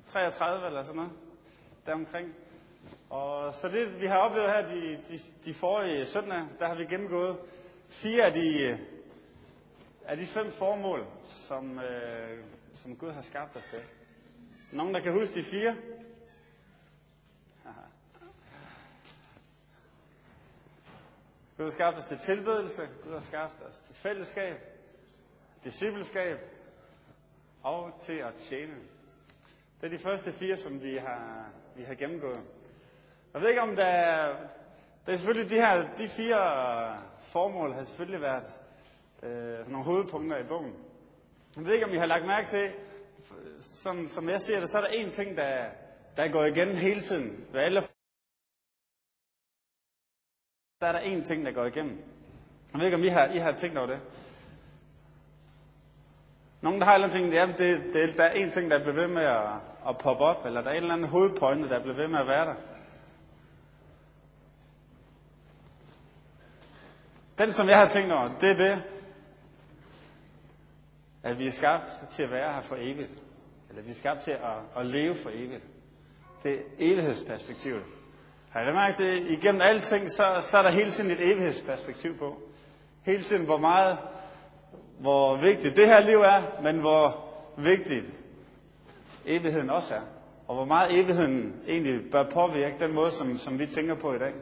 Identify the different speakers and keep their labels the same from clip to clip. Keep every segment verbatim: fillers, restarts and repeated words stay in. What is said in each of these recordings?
Speaker 1: treogtredive eller sådan noget, deromkring. Og så det, vi har oplevet her de, de, de forrige søndage, der har vi gennemgået fire af de, af de fem formål, som, øh, som Gud har skabt os til. Nogen, der kan huske de fire? Gud har skabt os til tilbedelse, Gud har skabt os til fællesskab, discipleskab og til at tjene. Det er de første fire, som vi har, vi har gennemgået. Jeg ved ikke om der er, der er selvfølgelig de her, de fire formål har selvfølgelig været øh, sådan nogle hovedpunkter i bogen. Jeg ved ikke om I har lagt mærke til, som, som jeg ser det, så er der en ting, der, der går igen hele tiden. Ved alle der er der en ting, der går igennem. Jeg ved ikke om I har, I har tænkt over det. Nogen der har et eller andet ting, ja, det, det, der er en ting, der bliver ved med at, at poppe op, eller der er et eller andet hovedpointe, der bliver ved med at være der. Den, som jeg har tænkt over, det er det, at vi er skabt til at være her for evigt. Eller vi er skabt til at, at leve for evigt. Det er evighedsperspektivet. Har I da mærke til, igennem alting, så, så er der hele tiden et evighedsperspektiv på. Hele tiden, hvor meget, hvor vigtigt det her liv er, men hvor vigtigt evigheden også er. Og hvor meget evigheden egentlig bør påvirke den måde, som, som vi tænker på i dag.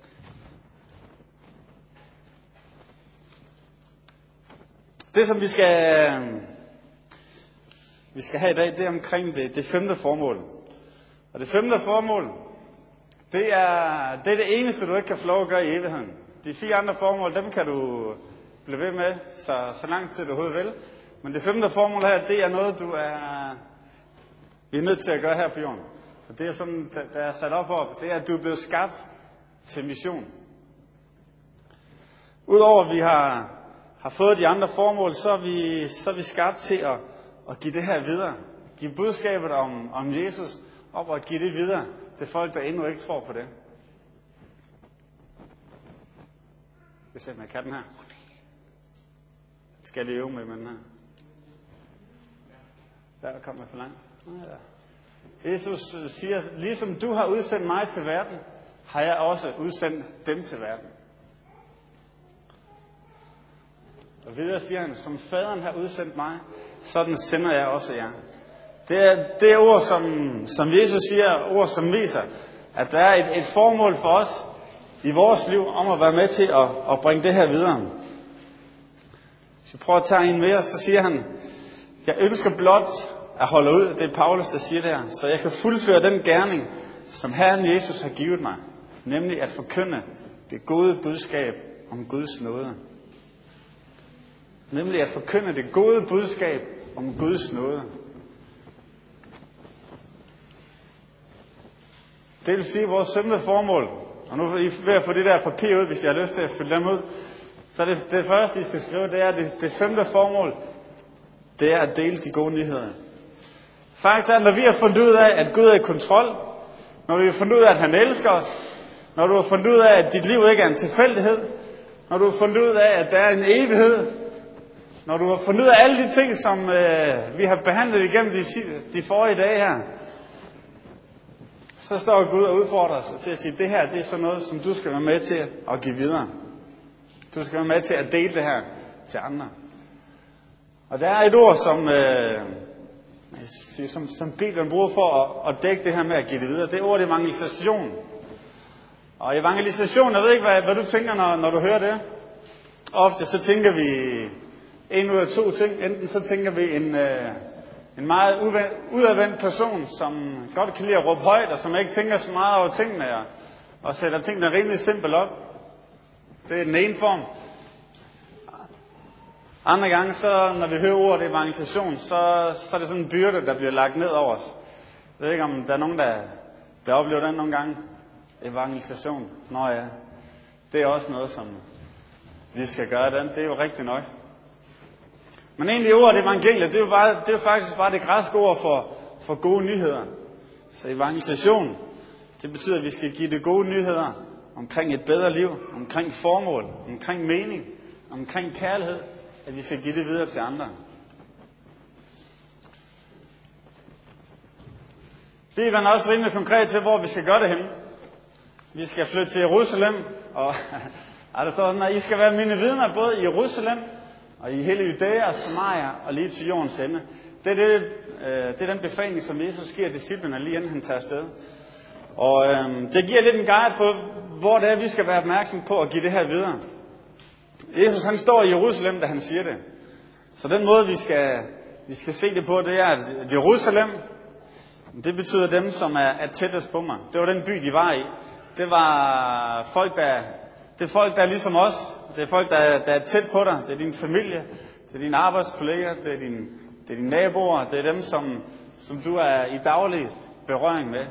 Speaker 1: Det, som vi skal, vi skal have i dag, det er omkring det, det femte formål. Og det femte formål, det er, det er det eneste, du ikke kan få lov at gøre i evigheden. De fire andre formål, dem kan du blive ved med, så, så lang tid du overhovedet vil. Men det femte formål her, det er noget, du er, vi er nødt til at gøre her på jorden. Og det er sådan, der er sat op op, det er, at du er blevet skabt til mission. Udover at vi har, har fået de andre formål, så er vi, så er vi skabt til at, at give det her videre. Give budskabet om, om Jesus op og give det videre til folk, der endnu ikke tror på det. Jeg skal se, om jeg kan den her. Skal jeg lige øve med den her? Der kom jeg for langt. Ja. Jesus siger, ligesom du har udsendt mig til verden, har jeg også udsendt dem til verden. Og videre siger han, som faderen har udsendt mig, sådan sender jeg også jer. Det er, det er ord, som, som Jesus siger, ord, som viser, at der er et, et formål for os i vores liv, om at være med til at, at bringe det her videre. Hvis vi prøver at tage en mere, så siger han, jeg ønsker blot at holde ud, det er Paulus, der siger det her, så jeg kan fuldføre den gerning, som Herren Jesus har givet mig, nemlig at forkynde det gode budskab om Guds nåde. Nemlig at forkynde det gode budskab om Guds nåde. Det vil sige vores simple formål. Og nu er I ved at få det der papir ud, hvis jeg har lyst til at fylde dem ud. Så det, det første, I skal skrive, det er det, det femte formål. Det er at dele de gode nyheder. Faktisk er, når vi har fundet ud af, at Gud er i kontrol, når vi har fundet ud af, at han elsker os, når du har fundet ud af, at dit liv ikke er en tilfældighed, når du har fundet ud af, at der er en evighed, når du har fundet ud af alle de ting, som øh, vi har behandlet igennem de, de forrige dage her, så står Gud og udfordrer os til at sige, at det her det er sådan noget, som du skal være med til at give videre. Du skal være med til at dele det her til andre. Og der er et ord, som, øh, som, som Bibelen bruger for at, at dække det her med at give det videre. Det er ordet evangelisation. Og evangelisation, jeg ved ikke, hvad, hvad du tænker, når, når du hører det. Ofte så tænker vi en ud af to ting. Enten så tænker vi en, øh, en meget udadvendt person, som godt kan lide at råbe højt, og som ikke tænker så meget over tingene, og, og sætter tingene rimelig simpelt op. Det er den ene form. Andre gange, så, når vi hører ordet evangelisation, så, så er det sådan en byrde, der bliver lagt ned over os. Jeg ved ikke, om der er nogen, der, der oplever den nogle gange. Evangelisation. Nå ja, det er også noget, som vi skal gøre. Den. Det er jo rigtigt nok. Men egentlig ordet evangeliet, det er jo, bare, det er jo faktisk bare det græske ord for, for gode nyheder. Så evangelisation, det betyder, at vi skal give det gode nyheder omkring et bedre liv, omkring formål, omkring mening, omkring kærlighed, at vi skal give det videre til andre. Bibelen er også rimelig konkret til, hvor vi skal gøre det hen. Vi skal flytte til Jerusalem, og der står sådan, at I skal være mine vidner både i Jerusalem, og i hele Judæa og Samaria, og lige til jordens ende. Det er, det, øh, det er den befaling, som Jesus giver disciplene, lige inden han tager afsted. Og øh, det giver lidt en guide på, hvor det er, vi skal være opmærksom på at give det her videre. Jesus, han står i Jerusalem, da han siger det. Så den måde, vi skal, vi skal se det på, det er, at Jerusalem, det betyder dem, som er, er tættest på mig. Det var den by, de var i. Det var folk, der, det er folk, der er ligesom os. Det er folk, der, der er tæt på dig. Det er din familie, det er dine arbejdskolleger, det er, din, det er dine naboer. Det er dem, som, som du er i daglig berøring med.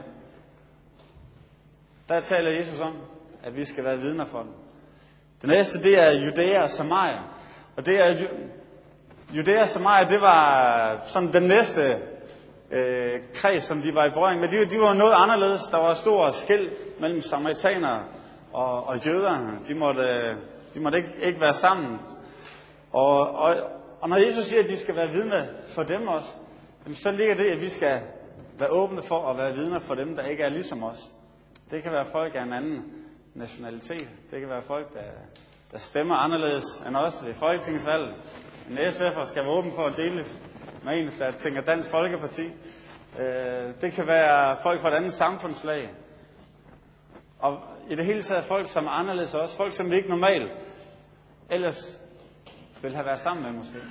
Speaker 1: Der taler Jesus om, at vi skal være vidner for dem. Det næste, det er Judæa og Samaria. Og det er Judæa og Samaria, det var sådan den næste øh, kreds, som de var i berøring med. De, de var noget anderledes. Der var stor skel mellem samaritanere og, og jøder. De måtte, de måtte ikke, ikke være sammen. Og, og, og når Jesus siger, at de skal være vidner for dem også, så ligger det, at vi skal være åbne for at være vidner for dem, der ikke er ligesom os. Det kan være folk af en anden nationalitet. Det kan være folk, der, der stemmer anderledes end os ved folketingsvalget. En S F'er skal være åben for at dele med en, der tænker Dansk Folkeparti. Det kan være folk fra et andet samfundslag. Og i det hele taget folk, som er anderledes også. Folk, som vi ikke normalt ellers vil have været sammen med måske.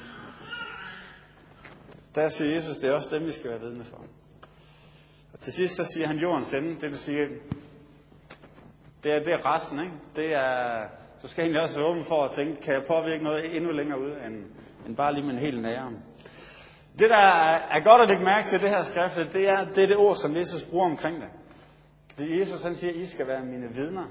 Speaker 1: Der siger Jesus, det er også dem, vi skal være vidne for. Og til sidst så siger han jordens ende. Det vil sige, det er, det er resten, ikke? Det er, så skal egentlig også være åben for at tænke, kan jeg påvirke noget endnu længere ud, end, end bare lige min helt nære. Det, der er godt at lægge mærke til det her skrift, det er det, er det ord, som Jesus bruger omkring det. Det Jesus, han siger, I skal være mine vidner.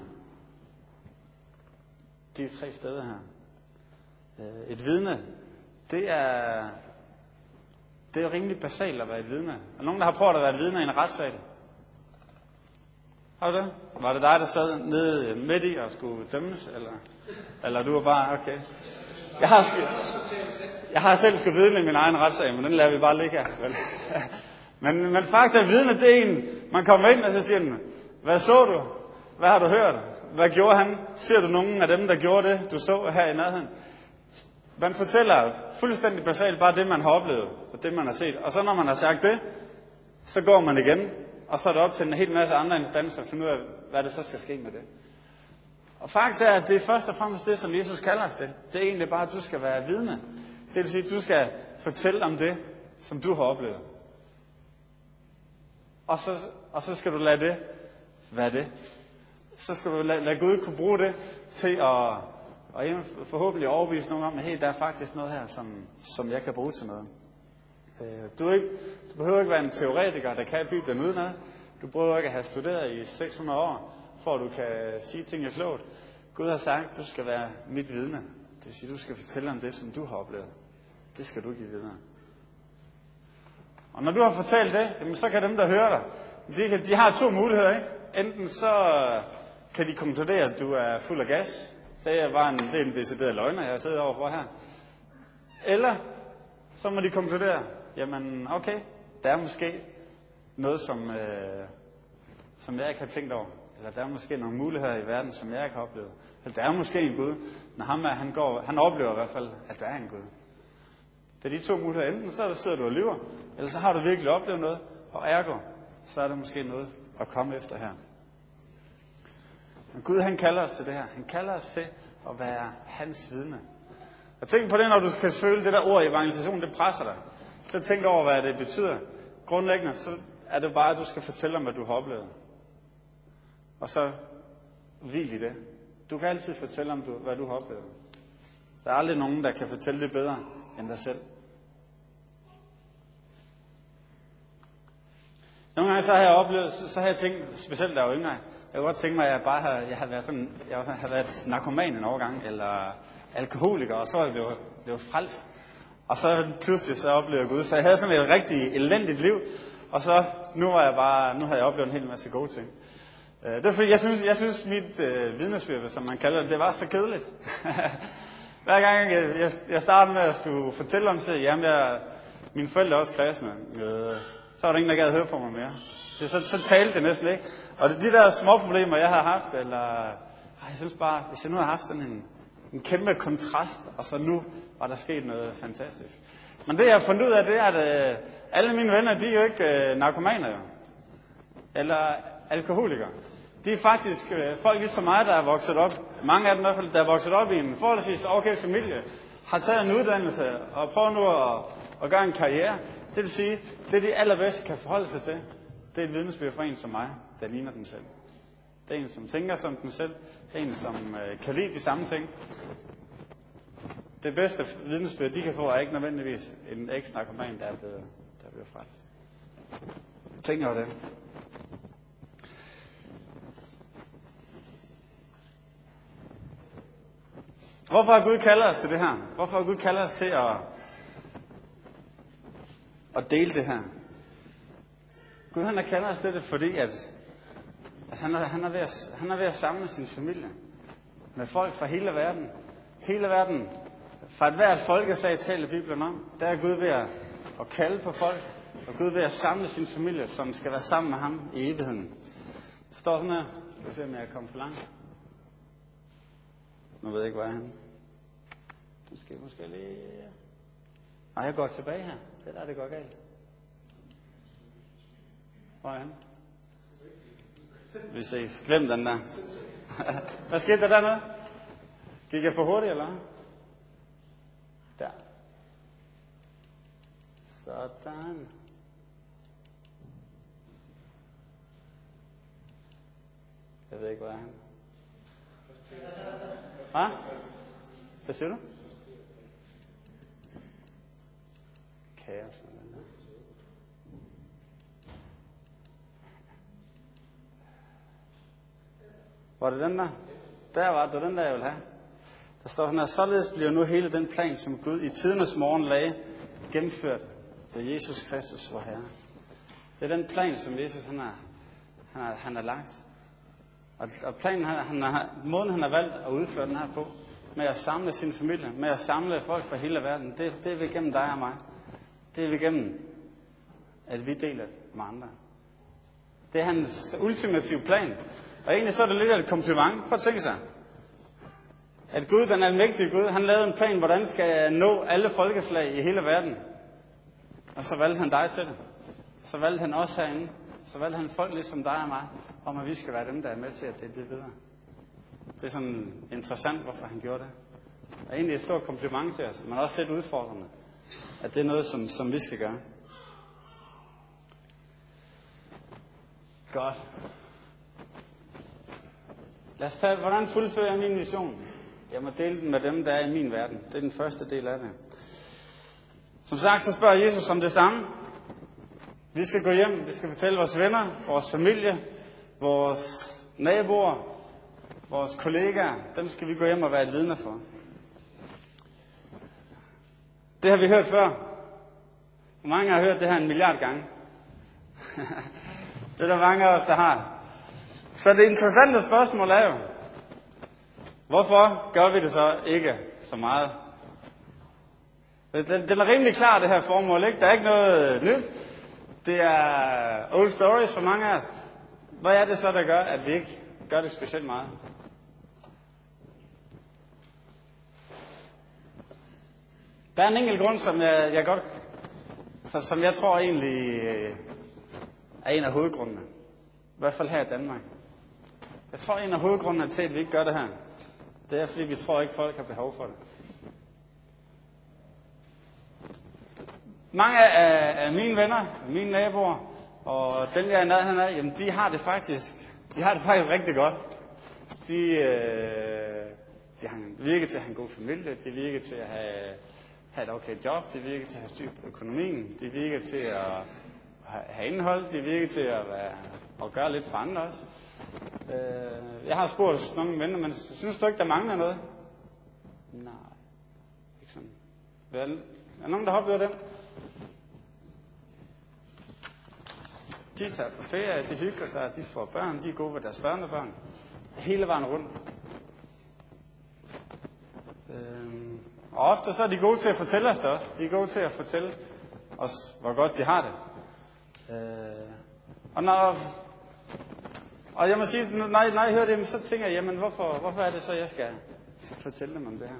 Speaker 1: De tre steder her. Et vidne, det er, det er rimelig basalt at være et vidne. Er nogen, der har prøvet at være et vidne i en retssal? Har du det? Var det dig, der sad nede midt i og skulle dømmes? Eller, eller du var bare, okay. Jeg har, jeg har selv skulle vidne i min egen retssag, men den lader vi bare ligge her. men, men faktisk er vidne, det er en, man kommer ind og så siger den, hvad så du? Hvad har du hørt? Hvad gjorde han? Ser du nogen af dem, der gjorde det, du så her i nærheden? Man fortæller fuldstændig basalt bare det, man har oplevet, og det, man har set. Og så når man har sagt det, så går man igen, og så er det op til en hel masse andre instanser at finde ud af, hvad det så skal ske med det. Og faktisk er, at det er først og fremmest det, som Jesus kalder os til. Det er egentlig bare, at du skal være vidne. Det vil sige, at du skal fortælle om det, som du har oplevet. Og så, og så skal du lade det være det. Så skal du lade, lade Gud kunne bruge det til at og forhåbentlig overbevise nogen om, at hey, der er faktisk noget her, som, som jeg kan bruge til noget. Du, er ikke, du behøver ikke være en teoretiker, der kan Bibelen udenad. Du behøver ikke at have studeret i seks hundrede år, for at du kan sige ting er klogt. Gud har sagt, at du skal være mit vidne. Det vil sige, at du skal fortælle om det, som du har oplevet. Det skal du give videre. Og når du har fortalt det, så kan dem, der hører dig, de, kan, de har to muligheder, ikke? Enten så kan de konkludere, at du er fuld af gas. Det er bare en, det er en decideret løgner, jeg sidder overfor her. Eller så må de konkludere, jamen okay, der er måske noget, som, øh, som jeg ikke har tænkt over. Eller der er måske nogle muligheder i verden, som jeg ikke har oplevet. Eller der er måske en Gud. Når ham er, han, går, han oplever i hvert fald, at der er en Gud. Det er de to muligheder. Enten så sidder du og lyver, eller så har du virkelig oplevet noget, og ergo, så er der måske noget at komme efter her. Men Gud, han kalder os til det her. Han kalder os til at være hans vidne. Og tænk på det, når du kan føle det der ord evangelisation, det presser dig. Så tænk over, hvad det betyder. Grundlæggende, så er det bare, at du skal fortælle om, hvad du har oplevet. Og så hvil i det. Du kan altid fortælle om, hvad du har oplevet. Der er aldrig nogen, der kan fortælle det bedre end dig selv. Nogle gange så har jeg oplevet, så, så har jeg tænkt, specielt da jeg var yngre, jeg kunne godt tænke mig, at jeg bare har, jeg har været sådan, jeg har været narkoman en overgang, eller alkoholiker, og så er jeg blevet, blevet frelst. Og så pludselig så oplevede jeg Gud. Så jeg havde sådan et rigtig elendigt liv, og så nu var jeg bare, nu har jeg oplevet en hel masse gode ting. Det er fordi, jeg synes, jeg synes mit øh, vidnesbyrd, som man kalder det, det var så kedeligt. Hver gang jeg, jeg, jeg startede med at skulle fortælle om sig, jamen jeg, mine forældre er også kristne, øh, så var der ingen, der gad høre på mig mere. Det, så, så talte det næsten ikke. Og det, de der små problemer, jeg har haft, eller ej, jeg synes bare, hvis jeg nu har haft sådan en, en kæmpe kontrast, og så nu var der sket noget fantastisk. Men det, jeg har fundet ud af, det er, at øh, alle mine venner, de er jo ikke øh, narkomaner, jo. Eller alkoholikere. De er faktisk øh, folk ligesom mig, der er vokset op, mange af dem i hvert fald, der er vokset op i en forholdsvis okay familie, har taget en uddannelse og prøver nu at, at gøre en karriere. Det vil sige, det de allerbedst kan forholde sig til, det er et vidnesbyrd for en som mig, der ligner dem selv. Det er en, som tænker som dem selv. Det er en, som øh, kan lide de samme ting. Det bedste vidnesbyrd, de kan få, er ikke nødvendigvis en eks-narkoman, der er blevet, der er blevet frelst. Tænk over det. Hvorfor har Gud kaldet os til det her? Hvorfor har Gud kaldet os til at, at dele det her? Gud han har kaldet os til det, fordi at, at han, er, han, er ved at, han er ved at samle sin familie med folk fra hele verden. Hele verden. Fra et hvert folkeslag taler Bibelen om. Der er Gud ved at, at kalde på folk. Og Gud ved at samle sin familie, som skal være sammen med ham i evigheden. Det står sådan her. Jeg kan se, om jeg er kommet for langt. Nu ved jeg ikke, hvor er han. Nu skal jeg måske lige... Nej, jeg går tilbage her. Det der, det går galt. Hvor er han? Vi ses. Glem den der. Hvad skete der dernede? Gik jeg for hurtigt, eller? Der. Sådan. Jeg ved ikke, hvor er han. Hvad? Hvad siger du? Kaos. Var det den der? Der var det, den der, jeg vil have. Der står sådan her, således bliver nu hele den plan, som Gud i tidernes morgen lagde, gennemført ved Jesus Kristus, vor Herre. Det er den plan, som Jesus han har, han har, han har lagt. Og, og planen, han, han har, måden han har valgt at udføre den her på, med at samle sin familie, med at samle folk fra hele verden, det, det er vi gennem dig og mig. Det er vi gennem, at vi deler med andre. Det er hans ultimative plan. Og egentlig så er det lidt af et kompliment. Prøv at tænke sig. At Gud, den almægtige Gud, han lavede en plan, hvordan skal jeg nå alle folkeslag i hele verden. Og så valgte han dig til det. Så valgte han os herinde. Så valgte han folk ligesom dig og mig, om at vi skal være dem, der er med til at dele det videre. Det er sådan interessant, hvorfor han gjorde det. Og egentlig et stort kompliment til os, men også lidt udfordrende. At det er noget, som, som vi skal gøre. Godt. Lad os tage, hvordan fuldfører jeg min mission? Jeg må dele den med dem, der er i min verden. Det er den første del af det. Som sagt, så spørger Jesus om det samme. Vi skal gå hjem, vi skal fortælle vores venner, vores familie, vores naboer, vores kollegaer. Dem skal vi gå hjem og være et vidne for. Det har vi hørt før. Hvor mange har hørt det her en milliard gange? Det er der mange af os, der har. Så det interessante spørgsmål er jo, hvorfor gør vi det så ikke så meget? Den, den er rimelig klar, det her formål, ikke? Der er ikke noget nyt. Det er old stories for mange af os. Hvad er det så, der gør, at vi ikke gør det specielt meget? Der er en enkelt grund, som jeg, jeg godt, så, som jeg tror egentlig er en af hovedgrundene. I hvert fald her i Danmark. Jeg tror, en af hovedgrundene til, at vi ikke gør det her, det er, fordi vi tror ikke, folk har behov for det. Mange af, af mine venner, mine naboer, og dem jeg er i nærheden af, jamen de har det faktisk, de har det faktisk rigtig godt. De, øh, de har virker til at have en god familie, de virker til at have, have et okay job, de virker til at have styr på økonomien, de virker til at have indhold, de virker til at, være, at gøre lidt for andre også. Øh, jeg har spurgt nogle venner, men synes du ikke, der mangler noget? Nej, ikke sådan. Er der nogen, der har oplevet det? De tager på ferie, de hygger sig, de får børn, de er gode ved deres børnebørn. Hele vejen rundt. Øhm, og ofte så er de gode til at fortælle os det også. De er gode til at fortælle os, hvor godt de har det. Øh, Og når, og jeg må sige, når, når jeg hører det, så tænker jeg, jamen hvorfor, hvorfor er det så, jeg skal, skal fortælle dem om det her?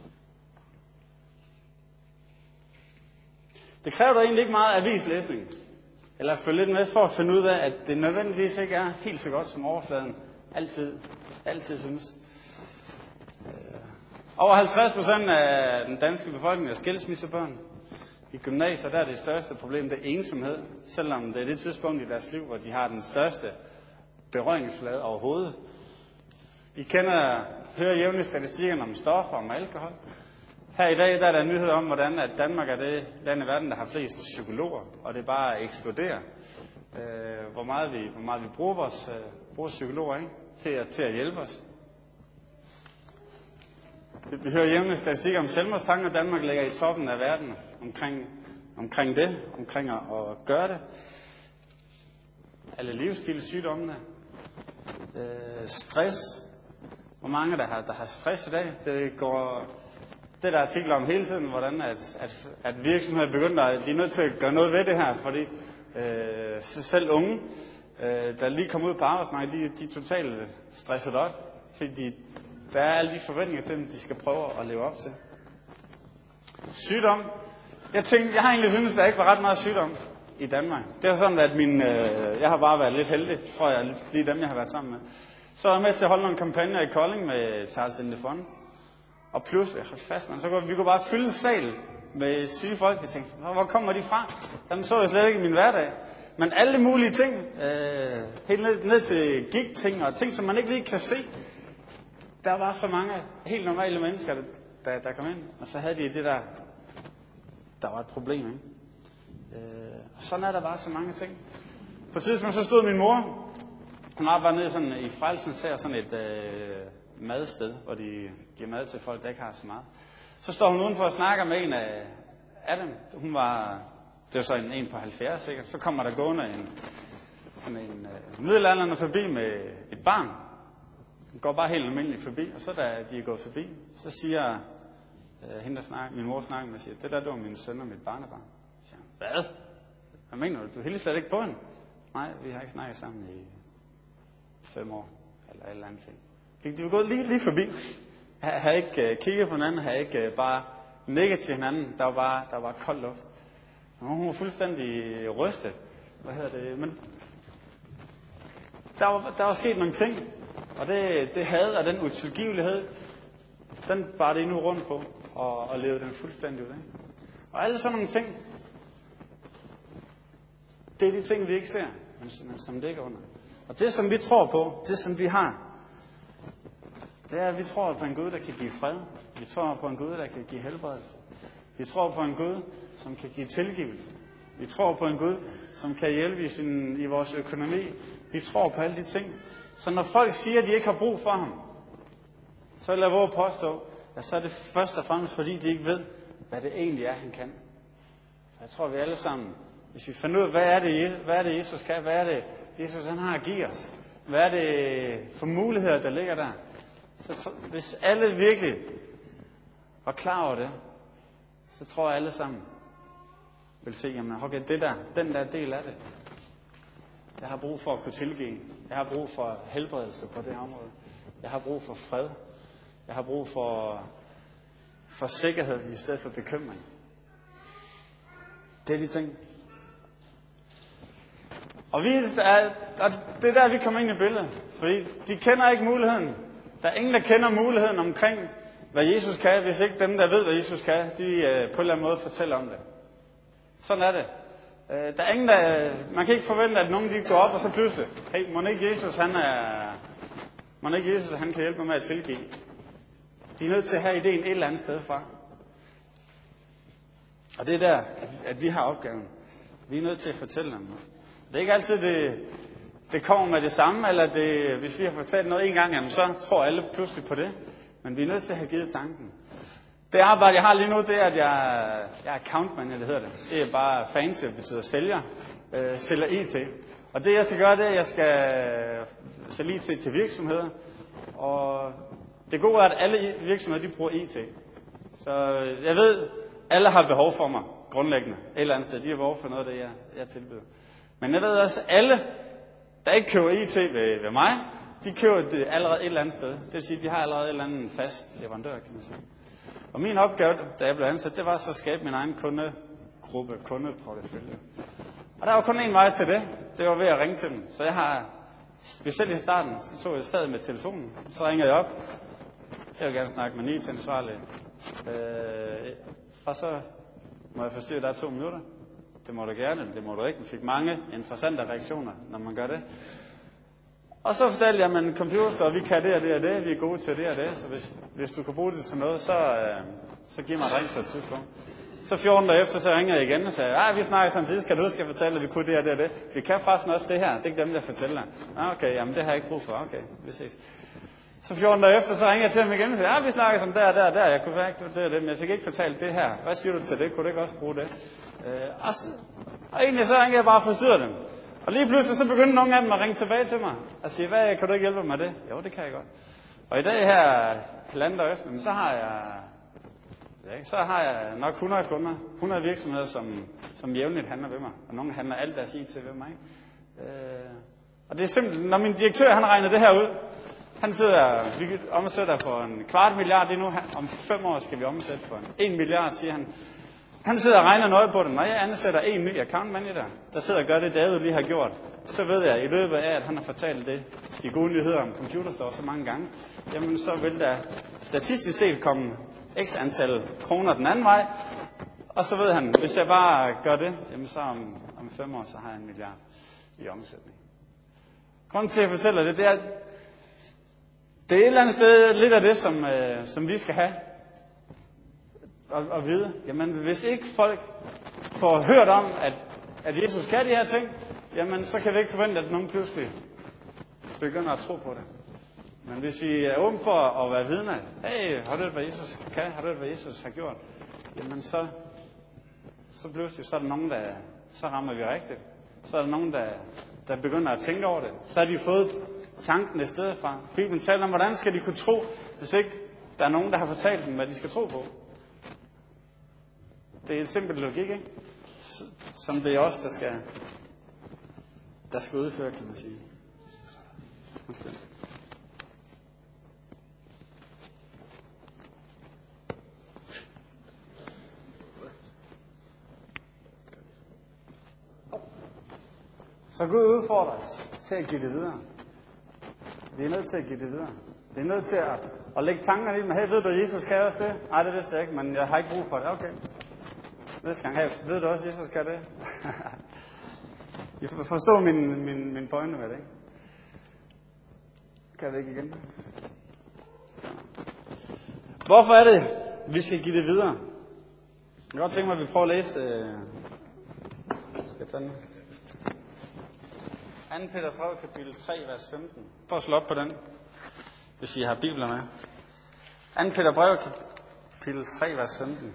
Speaker 1: Det kræver da egentlig ikke meget avislæsning, eller at følge lidt med for at finde ud af, at det nødvendigvis ikke er helt så godt, som overfladen altid, altid synes. Over halvtreds procent af den danske befolkning er skilsmissebørn. I gymnasiet der er det største problem, det er ensomhed, selvom det er det tidspunkt i deres liv, hvor de har den største berøringsflade overhovedet. I kender, hører jævnligt statistikkerne om stoffer og om alkohol. Her i dag der er der en nyhed om, hvordan at Danmark er det land i verden, der har flest psykologer, og det bare eksploderer. Øh, hvor, meget vi, hvor meget vi bruger vores øh, bruger psykologer ikke? Til, at, til at hjælpe os. Vi, vi hører jævnligt statistikker om selvmordstanker. Danmark ligger i toppen af verden omkring, omkring det, omkring at, at gøre det. Alle livsstilssygdommene. Øh, stress. Hvor mange der har, der har stress i dag? Det går... Det der artikler om hele tiden, hvordan at, at, at virksomheder begynder at de er nødt til at gøre noget ved det her, fordi øh, selv unge, øh, der lige kommer ud på arbejdsmarkedet, de, de er totalt stresset op, fordi de, der er alle de forventninger til dem, de skal prøve at leve op til. Sygdom. Jeg tænkte, jeg har egentlig syntes, at der ikke var ret meget sygdom i Danmark. Det var sådan, at min, øh, jeg har bare været lidt heldig, tror jeg, lige dem, jeg har været sammen med. Så var jeg med til at holde nogle kampagner i Kolding med Charles Indefond. Og pludselig, hold fast, man, så kunne vi kunne bare fylde sal med syge folk. Jeg tænkte, hvor kommer de fra? Dem så jeg slet ikke i min hverdag. Men alle mulige ting, øh, helt ned, ned til gigt-ting og ting, som man ikke lige kan se. Der var så mange helt normale mennesker, der, der kom ind. Og så havde de det der, der var et problem, ikke? Øh, og sådan er der bare så mange ting. På et tidspunkt så stod min mor, hun arbejdede nede sådan, i Frelsens her, sådan et... Øh, madsted, hvor de giver mad til folk, der ikke har så meget. Så står hun udenfor og snakker med en af, af dem. Hun var, det var så en, en på halvfjerds, sikkert. Så kommer der gående en, en, en uh, middelaldrende forbi med et barn. Hun går bare helt almindeligt forbi, og så da de er gået forbi, så siger uh, hende, der snakker, min mor snakker med, siger, det der, det var min søn og mit barnebarn. Så siger, hvad? Hvad mener du? Du hilser slet ikke på hende? Nej, vi har ikke snakket sammen i fem år, eller et eller andet ting. De var gået lige, lige forbi. Jeg havde ikke uh, kigget på hinanden, havde ikke uh, bare nikket til hinanden. Der var bare, der var kold luft. Og hun var fuldstændig rystet. Hvad hedder det? Men der var, der var sket nogle ting. Og det, det had og den utilgivelighed, den bar det endnu rundt på. Og, og levede den fuldstændig ud af. Og alle sådan nogle ting, det er de ting, vi ikke ser, men som, som ligger under. Og det, som vi tror på, det som vi har, det er, at vi tror på en Gud, der kan give fred. Vi tror på en Gud, der kan give helbredelse. Vi tror på en Gud, som kan give tilgivelse. Vi tror på en Gud, som kan hjælpe i, sin, i vores økonomi. Vi tror på alle de ting. Så når folk siger, at de ikke har brug for ham, så vil jeg våge påstå, at så er det først og fremmest, fordi de ikke ved, hvad det egentlig er, han kan. Jeg tror, vi alle sammen, hvis vi finder ud af, hvad er det, hvad er det Jesus kan, hvad er det, Jesus han har at give os, hvad er det for muligheder, der ligger der, så hvis alle virkelig var klar over det, så tror jeg alle sammen vil se, jamen okay, det der, den der del af det, jeg har brug for at kunne tilgive. Jeg har brug for helbredelse på det her område. Jeg har brug for fred. Jeg har brug for, for sikkerhed i stedet for bekymring. Det er de ting. Og vi er, og det er der, vi kommer ind i billedet. Fordi de kender ikke muligheden. Der er ingen, der kender muligheden omkring, hvad Jesus kan, hvis ikke dem, der ved, hvad Jesus kan, de øh, på en eller anden måde fortæller om det. Sådan er det. Øh, der er ingen, der, man kan ikke forvente, at nogen de går op og så pludselig, hey, må ikke Jesus, han er, må ikke Jesus, han kan hjælpe mig med at tilgive. De er nødt til at have ideen et eller andet sted fra. Og det er der, at vi har opgaven. Vi er nødt til at fortælle dem. Det er ikke altid, det, det kommer med det samme, eller det, hvis vi har fortalt noget en gang, jamen, så tror alle pludselig på det. Men vi er nødt til at have givet tanken. Det arbejde, jeg har lige nu, det er, at jeg, jeg er account manager, det hedder det. Det er bare fancy, det betyder sælger. Øh, sælger I T. Og det, jeg skal gøre, det er, at jeg skal sælge I T til virksomheder. Og det gode er, at alle virksomheder, de bruger I T. Så jeg ved, alle har behov for mig, grundlæggende. Et eller andet sted, de har behov for noget af det, jeg, jeg tilbyder. Men jeg ved også, at alle der ikke køber I T ved, ved mig, de køber det allerede et eller andet sted. Det vil sige, at de har allerede et eller andet fast leverandør, kan man sige. Og min opgave, da jeg blev ansat, det var så at skabe min egen kundegruppe, kundeportefølje. Og der var kun én vej til det. Det var ved at ringe til dem. Så jeg har, specielt i starten, så tog jeg sad med telefonen. Så ringede jeg op. Jeg vil gerne snakke med I T-ansvarlig. Øh, og så må jeg forstyrre dig to minutter. Det må du gerne, det må du ikke. Vi fik mange interessante reaktioner, når man gør det. Og så fortalte jeg, at computer, vi kan det og det og det, vi er gode til det og det, så hvis, hvis du kan bruge det til noget, så, øh, så giv mig et ring på et tidspunkt. Så fjorten dage efter, så ringer jeg igen og sagde, at vi snakker samtidig, skal du huske at fortælle, at vi kunne det og det og det. Vi kan faktisk også det her, det er ikke dem, der fortæller. Ah, okay, jamen det har jeg ikke brug for, okay, vi ses. Så fjorten dage efter, så ringer jeg til ham igen og siger, at vi snakker som der, der, der, jeg kunne ikke det og det, men jeg fik ikke fortalt det her. Hvad siger du til det? Kunne du ikke også bruge det? Øh, og, så, og egentlig så ringer jeg bare og forstyrrer dem. Og lige pludselig så begyndte nogle af dem at ringe tilbage til mig og sige, hvad, kan du ikke hjælpe mig med det? Jo, det kan jeg godt. Og i dag her, halvandet år efter, så har jeg, ja, så har jeg nok hundrede kunder, hundrede virksomheder, som, som jævnligt handler ved mig. Og nogle handler alt deres I T ved mig. Øh, og det er simpelthen, når min direktør han regner det her ud, han sidder, vi omsætter for en kvart milliard lige nu, om fem år skal vi omsætte for en, en milliard, siger han. Han sidder og regner noget på det. Når jeg ansætter en ny account manager, der sidder og gør det, David lige har gjort, så ved jeg i løbet af, at han har fortalt det, de gode nyheder om Computerstore så mange gange, jamen så vil der statistisk set komme x antal kroner den anden vej, og så ved han, hvis jeg bare gør det, jamen så om, om fem år, så har jeg en milliard i omsætning. Grunden til at jeg fortæller det, det er, det er et eller andet sted lidt af det, som, øh, som vi skal have. Og, og vide, jamen hvis ikke folk får hørt om, at, at Jesus kan de her ting, jamen så kan vi ikke forvente, at nogen pludselig begynder at tro på det. Men hvis vi er åbne for at være vidne, hey, har du hørt, hvad Jesus kan? Har du hørt, hvad Jesus har gjort? Jamen så, så pludselig, så er der nogen, der, så rammer vi rigtigt. Så er der nogen, der, der begynder at tænke over det. Så har de fået tanken et sted fra. Bibelen taler om, hvordan skal de kunne tro, hvis ikke der er nogen, der har fortalt dem, hvad de skal tro på. Det er et simpelt logik, ikke? Som det er os, der skal, der skal udføre, kan man sige. Okay. Så Gud udfordrer os til at give det videre. Vi er nødt til at give det videre. Vi er nødt til at, at lægge tankerne i dem. Hey, ved du, Jesus kan også det? Nej, det vidste jeg ikke, men jeg har ikke brug for det. Okay. Næste gang. Hey, ved du også, Jesus kan det? I forstår min, min, min pointe med det, ikke? Kan det ikke igen? Hvorfor er det, vi skal give det videre? Jeg kan godt tænke mig, at vi prøver at læse det. Skal jeg tage den? anden Peter brev, kapitel tre, vers femten. Prøv at slå op på den, hvis I har bibler med. anden Peter brev, kapitel tre, vers femten.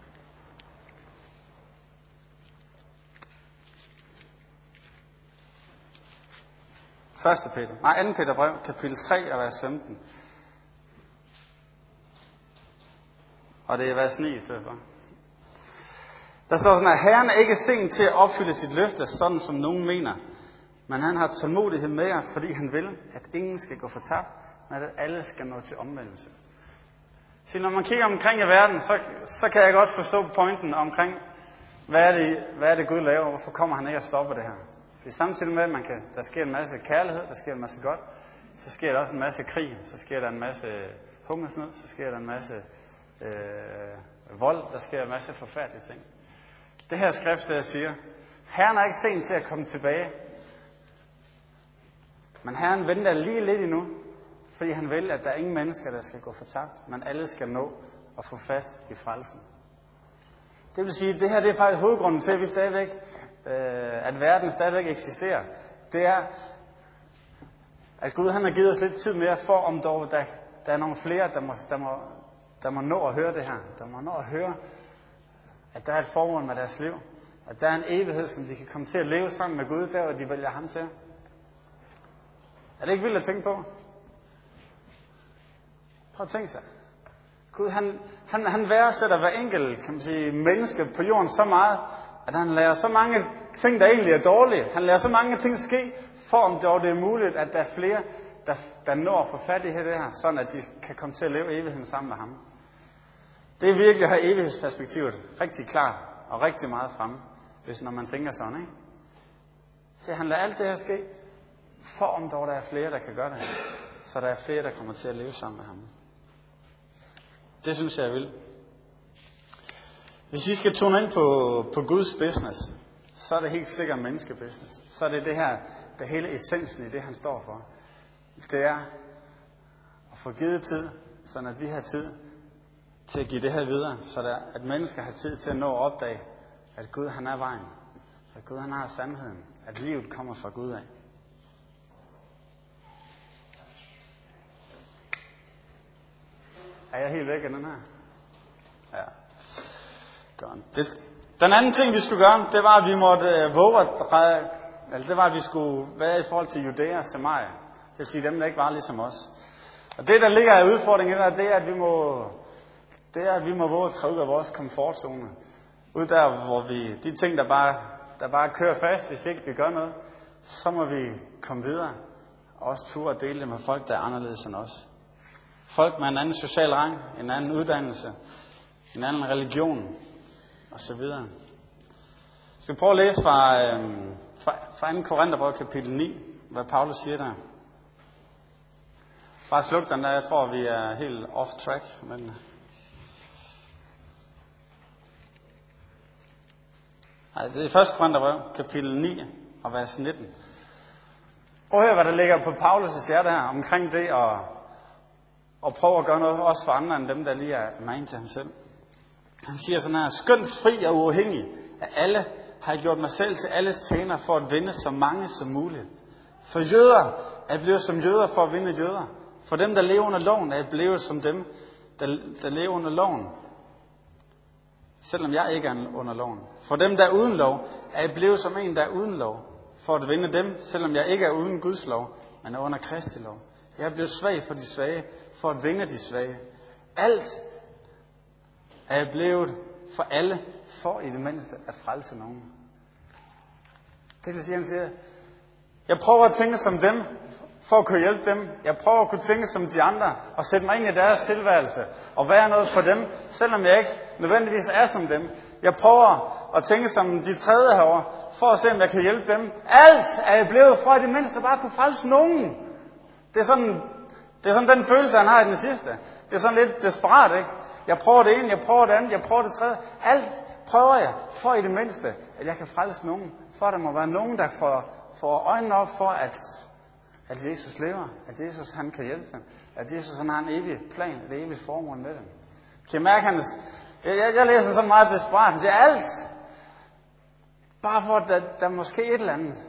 Speaker 1: første Peter. Nej, anden Peter brev, kapitel tre, vers femten. Og det er vers ni i stedet for. Der står sådan, at Herren er ikke sent til at opfylde sit løfte, sådan som nogen mener. Men han har tålmodighed med jer, fordi han vil, at ingen skal gå fortabt, men at alle skal nå til omvendelse. Så når man kigger omkring i verden, så, så kan jeg godt forstå pointen omkring, hvad er, det, hvad er det Gud laver, hvorfor kommer han ikke at stoppe det her. For samtidig med, at man kan, der sker en masse kærlighed, der sker en masse godt, så sker der også en masse krig, så sker der en masse hungersnød, så sker der en masse øh, vold, der sker en masse forfærdelige ting. Det her skrift, der siger, Herren er ikke sent til at komme tilbage, men Herren venter lige lidt endnu, fordi han vil, at der er ingen mennesker, der skal gå fortabt, men alle skal nå at få fat i frelsen. Det vil sige, at det her det er faktisk hovedgrunden til, at vi stadigvæk, øh, at verden stadigvæk eksisterer. Det er, at Gud han har givet os lidt tid mere for, om dog der, der er nogle flere, der må, der, må, der må nå at høre det her. Der må nå at høre, at der er et formål med deres liv. At der er en evighed, som de kan komme til at leve sammen med Gud, der hvor de vælger ham til. Er det ikke vildt at tænke på? Prøv at tænke sig. Gud, han, han, han værdsætter hver enkelt, kan man sige, menneske på jorden så meget, At han lader så mange ting, der egentlig er dårlige, han lader så mange ting ske, for om det, det er muligt, at der er flere, der, der når at få fat i det her, sådan at de kan komme til at leve evigheden sammen med ham. Det er virkelig at have evighedsperspektivet rigtig klart og rigtig meget fremme, hvis når man tænker sådan, ikke? Så han lader alt det her ske, for om der er flere, der kan gøre det, så der er flere, der kommer til at leve sammen med ham. Det synes jeg, jeg vil. Hvis I skal tune ind på, på Guds business, så er det helt sikkert menneskebusiness. Så er det det her, det hele essensen i det, han står for. Det er at få givet tid, sådan at vi har tid til at give det her videre, så der, at mennesker har tid til at nå at opdage, at Gud han er vejen, at Gud han har sandheden, at livet kommer fra Gud af. Er jeg helt væk af den her? Ja. Godt. Det, den anden ting, vi skulle gøre, det var, at vi måtte øh, våge at dreje, altså det var, at vi skulle være i forhold til Judæa og Samaria. Det vil sige dem, der ikke var ligesom os. Og det, der ligger af udfordringen, det er, at vi må, det er, at vi må våge at træde ud af vores komfortzone. Ud der, hvor vi, de ting, der bare, der bare kører fast, hvis ikke vi gør noget, så må vi komme videre. Og også turde at dele det med folk, der er anderledes end os. Folk med en anden social rang, en anden uddannelse, en anden religion, og så videre. Jeg skal prøve at læse fra, øhm, fra, fra anden Korintherbrev kapitel ni, hvad Paulus siger der. Bare sluk den der, jeg tror vi er helt off track. Men nej, det er første Korintherbrev kapitel ni og vers nitten. Prøv at høre, hvad der ligger på Paulus' hjerte her, omkring det at, at prøve at gøre noget også for andre end dem, der lige er magen til ham selv. Han siger sådan her: skønt, fri og uafhængig af alle, har jeg gjort mig selv til alles tjener for at vinde så mange som muligt. For jøder er jeg blevet som jøder for at vinde jøder. For dem, der lever under loven, er jeg blevet som dem, der, der lever under loven. Selvom jeg ikke er under loven. For dem, der er uden lov, er jeg blevet som en, der er uden lov. For at vinde dem, selvom jeg ikke er uden Guds lov, men er under Kristi lov. Jeg er blevet svag for de svage, for at vinde de svage. Alt er jeg blevet for alle, for i det mindste at frelse nogen. Det vil sige, han siger, jeg prøver at tænke som dem, for at kunne hjælpe dem. Jeg prøver at kunne tænke som de andre, og sætte mig ind i deres tilværelse, og være noget for dem, selvom jeg ikke nødvendigvis er som dem. Jeg prøver at tænke som de tredje herovre, for at se, om jeg kan hjælpe dem. Alt er jeg blevet for, at det mindste bare kunne frelse nogen. Det er sådan, det er sådan den følelse, han har i den sidste. Det er sådan lidt desperat, ikke? Jeg prøver det ene, jeg prøver det andet, jeg prøver det tredje. Alt prøver jeg, for i det mindste, at jeg kan frelse nogen. For at der må være nogen, der får, får øjnene op for, at, at Jesus lever. At Jesus han kan hjælpe dem. At Jesus han har en evig plan, et evigt formål med dem. Kan I mærke hans... Jeg, jeg, jeg læser så meget desperat. Han siger alt. Bare for, at der, der er måske et eller andet.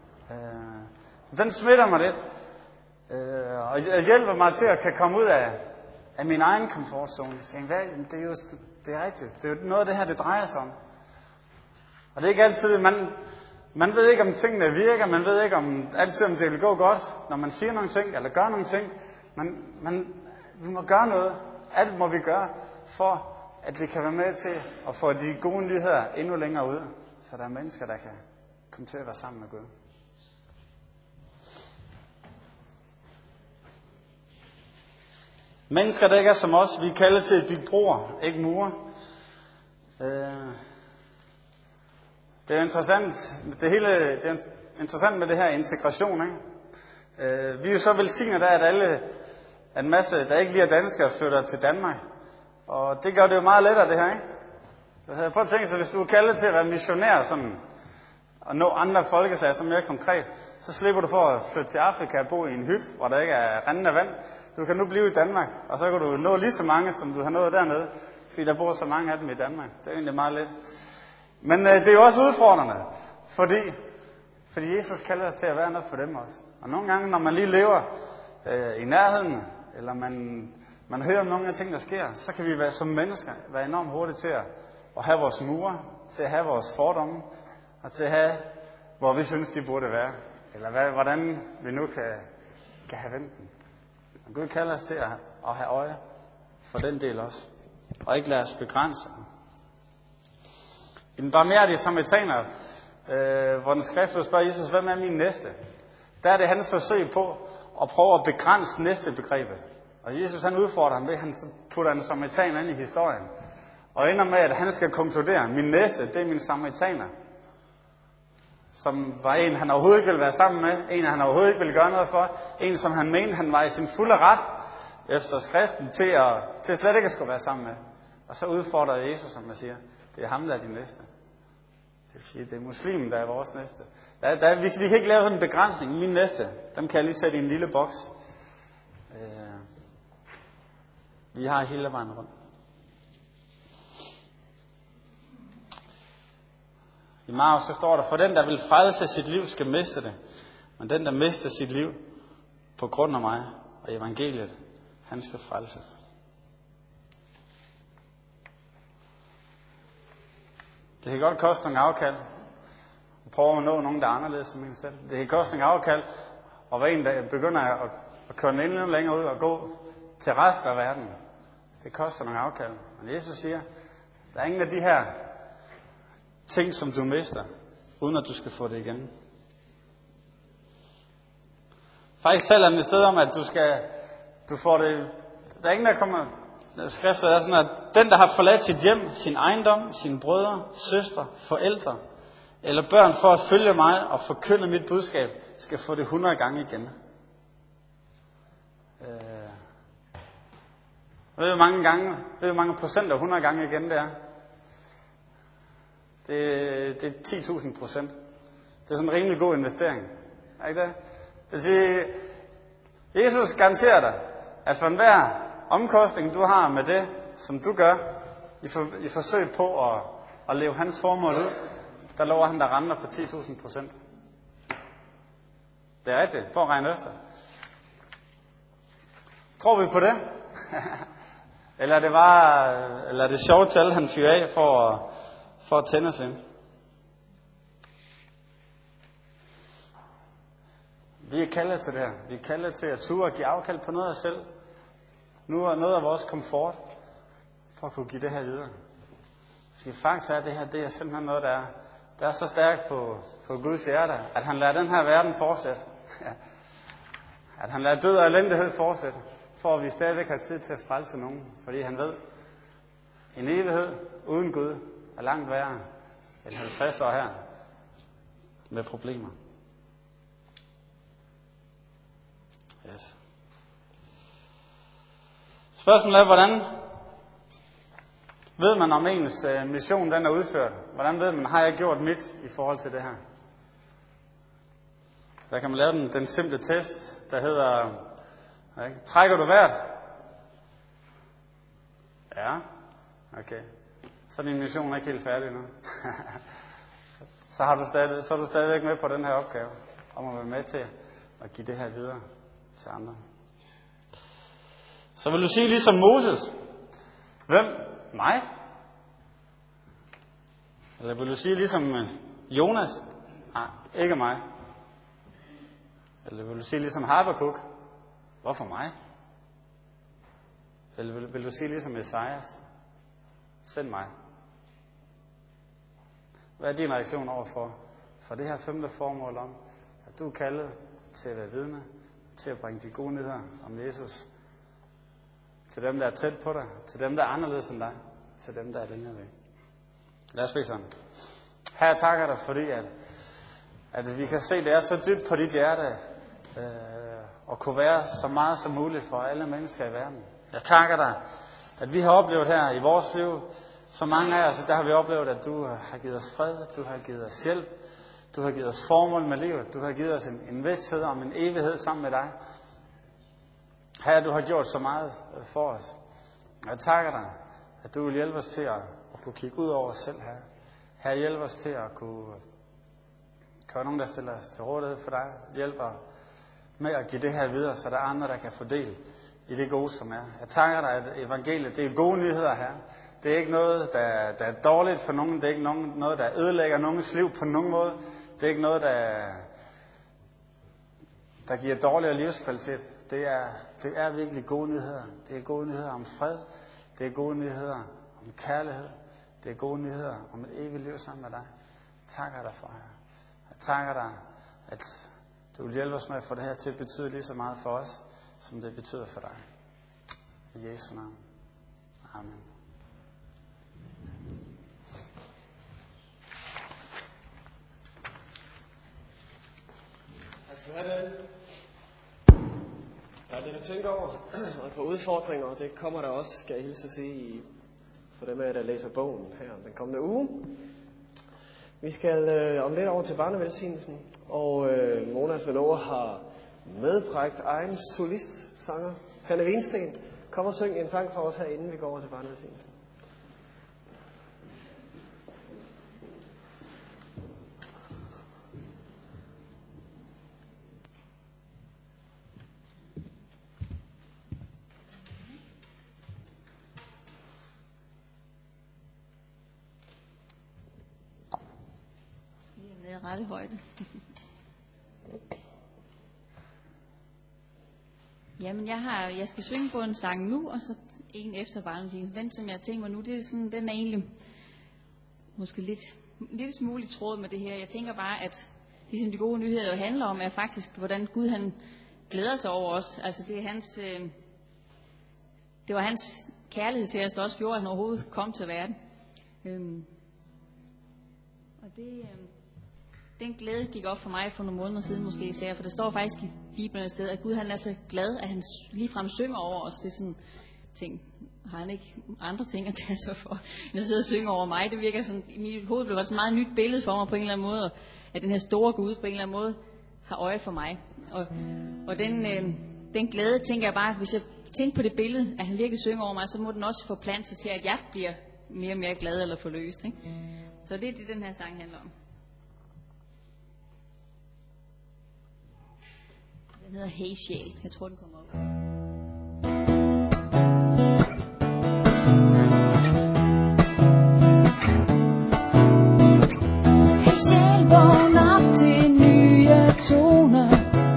Speaker 1: Øh, den smitter mig lidt. Øh, og hjælper mig til at kan komme ud af... af min egen komfortzone. Det er jo det er rigtigt. Det er jo noget af det her, det drejer sig om. Og det er ikke altid, man, man ved ikke, om tingene virker, man ved ikke om, altid, om det vil gå godt, når man siger nogle ting, eller gør nogle ting. Man, man, vi må gøre noget. Alt må vi gøre, for at vi kan være med til at få de gode nyheder endnu længere ud, så der er mennesker, der kan komme til at være sammen med Gud. Mennesker, der ikke er som os, vi er kaldet til at bygge broer, ikke mure. Øh, det er interessant, det hele, det er interessant med det her integration, ikke? Øh, vi er jo så velsignet af, at alle, at en masse, der ikke lige er danskere, flytter til Danmark. Og det gør det jo meget lettere, det her, ikke? Prøv at tænke sig, hvis du er kaldet til at være missionær, sådan, og nå andre folkeslag, som mere konkret, så slipper du for at flytte til Afrika og bo i en hytte, hvor der ikke er rendende vand. Du kan nu blive i Danmark, og så kan du nå lige så mange, som du har nået dernede, fordi der bor så mange af dem i Danmark. Det er egentlig meget let. Men øh, det er jo også udfordrende, fordi, fordi Jesus kalder os til at være noget for dem også. Og nogle gange, når man lige lever øh, i nærheden, eller man, man hører om nogle af ting, der sker, så kan vi være, som mennesker være enormt hurtige til at, at have vores mure, til at have vores fordomme, og til at have, hvor vi synes, de burde være. Eller hvad, hvordan vi nu kan, kan have vendt den. Og Gud kalder os til at, at have øje for den del også. Og ikke lade os begrænse. I den barmhjertige samaritaner, øh, hvor den skriftløse spørger Jesus, hvem er min næste? Der er det hans forsøg på at prøve at begrænse næste begrebet. Og Jesus han udfordrer ham ved, at han putter en samaritaner ind i historien. Og ender med, at han skal konkludere, min næste, det er min samaritaner. Som var en, han overhovedet ikke ville være sammen med. En, han overhovedet ikke ville gøre noget for. En, som han mente, han var i sin fulde ret efter skriften til at, til slet ikke at skulle være sammen med. Og så udfordrer Jesus, som man siger, det er ham, der er din næste. Det vil sige, det er muslimen, der er vores næste. Der, der, vi, vi kan ikke lave sådan en begrænsning. Min næste, dem kan jeg lige sætte i en lille boks. Øh, vi har hele vejen rundt. I Markus så står der, for den, der vil frelse sit liv, skal miste det. Men den, der mister sit liv på grund af mig og evangeliet, han skal frelse. Det kan godt koste nogle afkald. Prøve at nå nogen, der er anderledes som en selv. Det kan koste nogle afkald, og være en, der begynder at, at køre endnu længere ud og gå til resten af verden. Det koster nogle afkald. Men Jesus siger, der er ingen af de her ting, som du mister, uden at du skal få det igen. Faktisk taler han et sted om, at du skal, du får det, der er ingen, der kommer, skriftet er sådan, at den, der har forladt sit hjem, sin ejendom, sine brødre, søstre, forældre, eller børn for at følge mig og forkynde mit budskab, skal få det hundrede gange igen. Øh, ved du mange gange, ved du mange procent af hundrede gange igen det er? Det, det er ti tusind procent. Det er sådan en rimelig god investering. Er ikke det? Det vil sige, Jesus garanterer dig, at for enhver omkostning, du har med det, som du gør, i, for, i forsøg på at, at leve hans formål ud, der lover han dig renter på ti tusind procent. Det er rigtigt. Prøv at regne efter. Tror vi på det? Eller er det bare, eller er det sjovt tal, han fyrer af for at, for at tænde os ind? Vi er kaldet til det her. Vi er kaldet til at ture og give afkald på noget af os selv. Nu er noget af vores komfort for at kunne give det her videre. Fordi faktisk er det her, det er simpelthen noget, der er, der er så stærkt på, på Guds hjerte, at han lader den her verden fortsætte. At han lader død og elendighed fortsætte, for at vi stadigvæk har tid til at frelse nogen. Fordi han ved, en evighed uden Gud er langt værre end halvtreds år her med problemer. Yes. Spørgsmålet er, hvordan ved man, om ens mission den er udført? Hvordan ved man, har jeg gjort mit i forhold til det her? Der kan man lave den, den simple test, der hedder, ikke? Trækker du vejret? Ja, okay. Så er din mission ikke helt færdig nu. så, har du stadig, så er du stadigvæk med på den her opgave, om at være med til at give det her videre til andre. Så vil du sige ligesom Moses, hvem? Mig? Eller vil du sige ligesom Jonas? Nej, ikke mig. Eller vil du sige ligesom Habakuk? Hvorfor mig? Eller vil, vil du sige ligesom Esajas? Send mig. Hvad er din reaktion overfor for det her femte formål om, at du er kaldet til at være vidne, til at bringe de gode nyheder om Jesus, til dem, der er tæt på dig, til dem, der er anderledes end dig, til dem, der er længere væk. Lad os bede sammen. Her jeg takker dig, fordi at, at vi kan se, at det er så dybt på dit hjerte, øh, og kunne være så meget som muligt for alle mennesker i verden. Jeg takker dig, at vi har oplevet her i vores liv, så mange af os, der har vi oplevet, at du har givet os fred, du har givet os hjælp, du har givet os formål med livet, du har givet os en, en vidsthed om en evighed sammen med dig. Herre, du har gjort så meget for os. Jeg takker dig, at du vil hjælpe os til at, at kunne kigge ud over os selv her. Herre, hjælp os til at kunne gøre nogen, der stiller os til rådighed for dig. Hjælper med at give det her videre, så der er andre, der kan få del i det gode, som er. Jeg takker dig, at evangeliet, det er gode nyheder her. Det er ikke noget, der, der er dårligt for nogen. Det er ikke nogen, noget, der ødelægger nogens liv på nogen måde. Det er ikke noget, der, der giver dårligere livskvalitet. Det er, det er virkelig gode nyheder. Det er gode nyheder om fred. Det er gode nyheder om kærlighed. Det er gode nyheder om et evigt liv sammen med dig. Jeg takker dig for, Herre. Jeg takker dig, at du vil hjælpe os med at få det her til at betyde lige så meget for os, som det betyder for dig. I Jesu navn. Amen.
Speaker 2: Jeg skal have det. Der er lidt at tænke over, og på udfordringer, og det kommer der også, skal jeg hilse at sige, for dem af jer, der læser bogen her den kommende uge. Vi skal øh, om lidt over til barnevelsignelsen, og øh, Monas Venova har medbragt egen solistsanger, Hanne Winsten. Kom og syng en sang for os her, inden vi går over til barnevelsignelsen.
Speaker 3: Rette højde. Jamen, jeg har, jeg skal synge på en sang nu, og så en efter barnevelsignelsen. Den, som jeg tænker mig nu, det er sådan, den er egentlig måske lidt, lidt smule i tråd med det her. Jeg tænker bare, at ligesom de gode nyheder jo handler om, er faktisk, hvordan Gud han glæder sig over os. Altså, det er hans, øh, det var hans kærlighed til os, der også gjorde, at han overhovedet kom til verden. Øhm, og det... Øh, Den glæde gik op for mig for nogle måneder siden måske især, for der står faktisk i Bibelen et sted, at Gud han er så glad, at han ligefrem synger over os. Det er sådan ting, har han ikke andre ting at tage sig for, end at sidde og synge over mig. Det virker sådan, i mit hoved blev det så meget nyt billede for mig på en eller anden måde, at den her store Gud på en eller anden måde har øje for mig. Og, og den, øh, den glæde, tænker jeg bare, hvis jeg tænker på det billede, at han virkelig synger over mig, så må den også forplante sig til, at jeg bliver mere og mere glad eller forløst. Ikke? Så det er det, den her sang handler om. Den hedder Hey Sjæl. Jeg tror, den kommer op. Hey sjæl, vågn op til nye toner.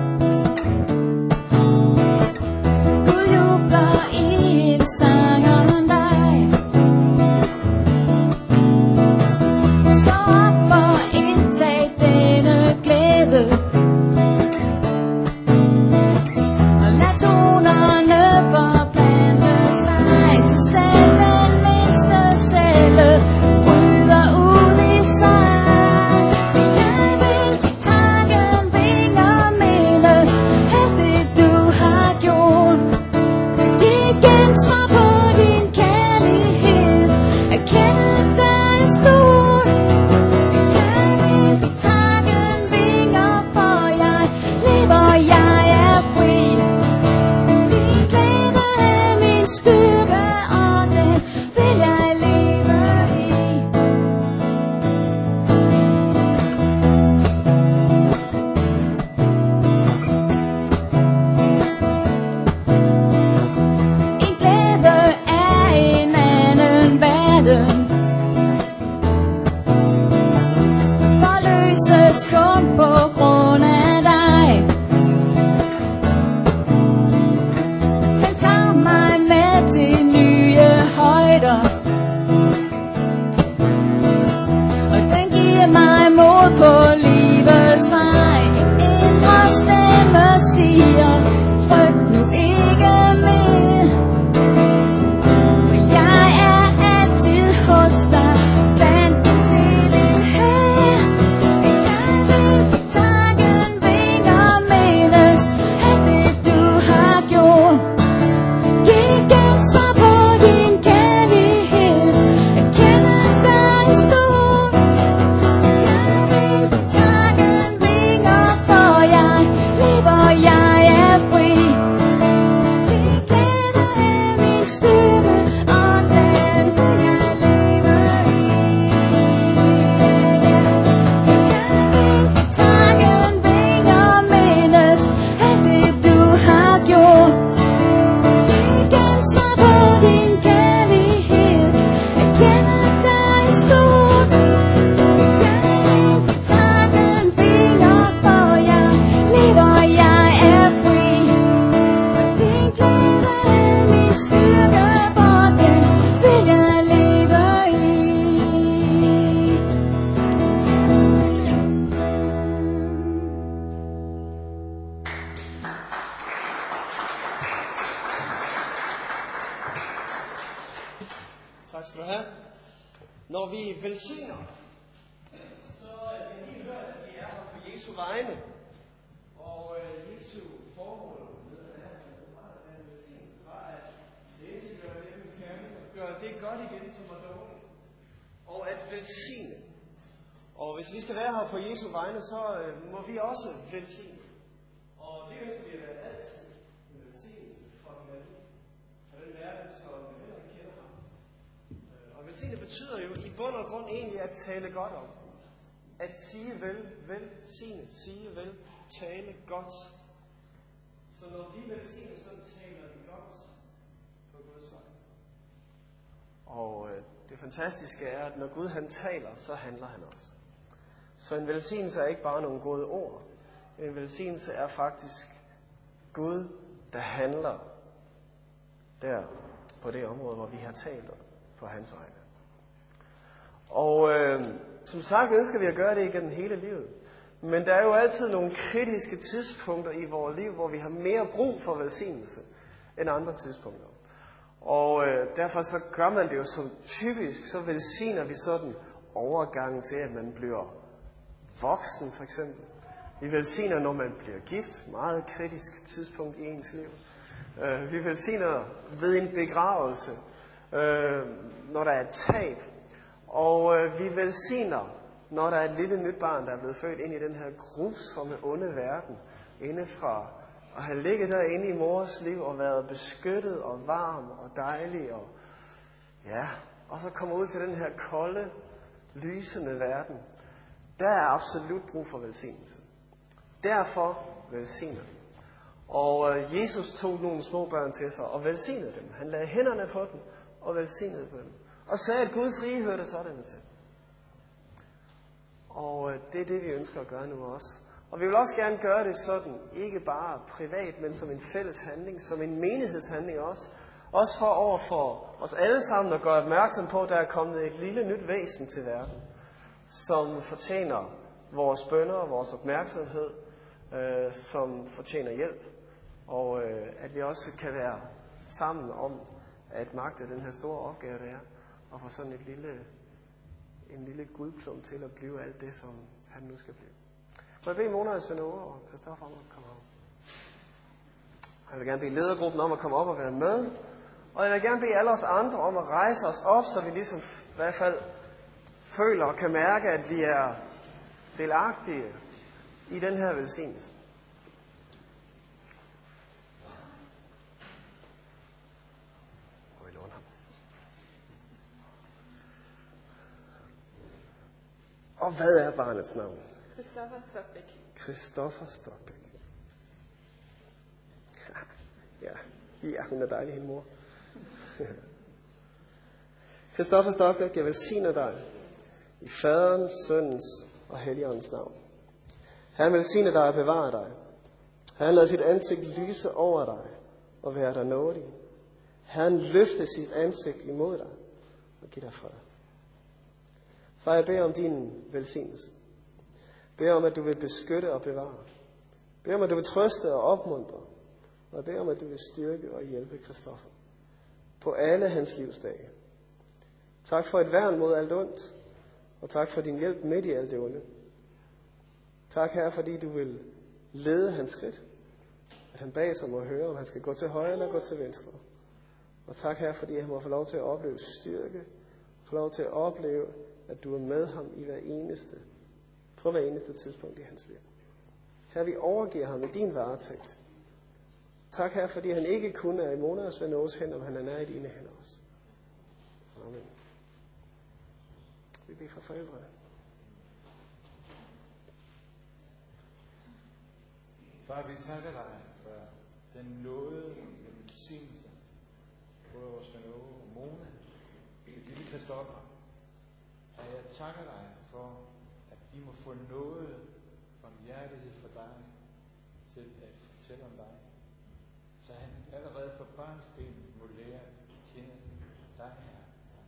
Speaker 3: Gud jubler i en sang om dig. Stå op og indtag denne glæde. Tonerne forplante sig til selv den mindste celle bryder ud i sig. Men jeg vil give tanken vinger mindes alt det du har gjort. Giv gensvar på din kærlighed, erkend dig er stor. Jeg vil give tanken vinger, for jeg lever, jeg er fri. Styrke, og den vil jeg leve i. En glæde er en anden verden, forløses kun på grund af dig. Den tager mig med til nye højder, og den giver mig mod på livets vej. En indre stemme siger, frygt nu ikke mere, for jeg er altid hos dig, blandt til en her. Jeg vil give tanken vinger mindes alt det du har gjort. Giv gensvar på din kærlighed, erkende dig er stor. Jeg vil give tanken vinger, for jeg lever, jeg er
Speaker 2: Tak skal du have. Når vi velsigner, så er det lige hørt, at vi er her på Jesu vegne. Og øh, Jesu formål med at have en velsignelse var, at læse gør det, vi skal gøre det godt igen, som var dårligt. Og at velsigne. Og hvis vi skal være her på Jesu vegne, så øh, må vi også velsigne. Og det ønsker vi at være altid en velsignelse for hinanden. For den verden, som vi heller ikke kender ham. Og velsigne betyder jo i bund og grund egentlig at tale godt om. At sige vel, velsigne, sige vel, tale godt. Så når vi velsigner, så taler vi godt på Guds vej. Og øh, det fantastiske er, at når Gud han taler, så handler han også. Så en velsignelse er ikke bare nogle gode ord. En velsignelse er faktisk Gud, der handler der på det område, hvor vi har talt på hans vegne. Og øh, som sagt ønsker vi at gøre det igennem hele livet. Men der er jo altid nogle kritiske tidspunkter i vores liv, hvor vi har mere brug for velsignelse end andre tidspunkter. Og øh, derfor så gør man det jo som typisk, så velsigner vi sådan overgangen til, at man bliver voksen for eksempel. Vi velsigner, når man bliver gift, meget kritisk tidspunkt i ens liv. Øh, vi velsigner ved en begravelse, øh, når der er et tab. Og øh, vi velsigner, når der er et lille nyt barn, der er blevet født ind i den her grusomme, onde verden, indefra. Og have ligget derinde i mors liv og været beskyttet og varm og dejlig. Og, ja, og så kommer ud til den her kolde, lysende verden. Der er absolut brug for velsignelse. Derfor velsigner. Og øh, Jesus tog nogle små børn til sig og velsignede dem. Han lagde hænderne på dem og velsignede dem. Og sagde, at Guds rige hørte sådan til. Og øh, det er det, vi ønsker at gøre nu også. Og vi vil også gerne gøre det sådan, ikke bare privat, men som en fælles handling, som en menighedshandling også. Også for over for os alle sammen at gøre opmærksom på, at der er kommet et lille nyt væsen til verden, som fortjener vores bønner og vores opmærksomhed, øh, som fortjener hjælp. Og øh, at vi også kan være sammen om at magte den her store opgave, der er, og få sådan et lille, en lille gudplum til at blive alt det, som han nu skal blive. Må jeg bede Mona og Svend Åge og Christoffer om at komme op. Jeg vil gerne bede ledergruppen om at komme op og være med. Og jeg vil gerne bede alle os andre om at rejse os op, så vi ligesom i hvert fald føler og kan mærke, at vi er delagtige i den her velsignelse. Og hvad er barnets navn?
Speaker 4: Christoffer Stokbæk.
Speaker 2: Christoffer Stokbæk. Ja, ja, hun er dejlig, hende mor. Christoffer Stokbæk, jeg velsigner dig i Faderens, Søndens og Helligåndens navn. Han velsigner dig og bevare dig. Han lader sit ansigt lyse over dig og være dig nådig. Han løfter sit ansigt imod dig og giver dig fred. Far, jeg beder om din velsignelse. Jeg beder om, at du vil beskytte og bevare. Jeg beder om, at du vil trøste og opmuntre. Og jeg beder om, at du vil styrke og hjælpe Christoffer på alle hans livsdage. Tak for et værn mod alt ondt, og tak for din hjælp midt i alt det onde. Tak, Herre, fordi du vil lede hans skridt. At han bag sig må høre, om han skal gå til højre eller gå til venstre. Og tak, Herre, fordi han må få lov til at opleve styrke, få lov til at opleve, at du er med ham i hver eneste, på hver eneste tidspunkt i hans liv. Herre, vi overgiver ham i din varetægt. Tak, Herre, fordi han ikke kun er i Mona og Svend Åges hænder, men han er i dine hænder også. Amen. Vi beder for forældrene.
Speaker 5: Far, vi takker dig for den nåde og velsignelse, både hos Svend Åge og Mona, og lille Christoffer. Herre, jeg takker dig for, at de må få noget fra hjertighed for dig til at fortælle om dig. Så han allerede fra barnsben må lære at kende dig, Herre.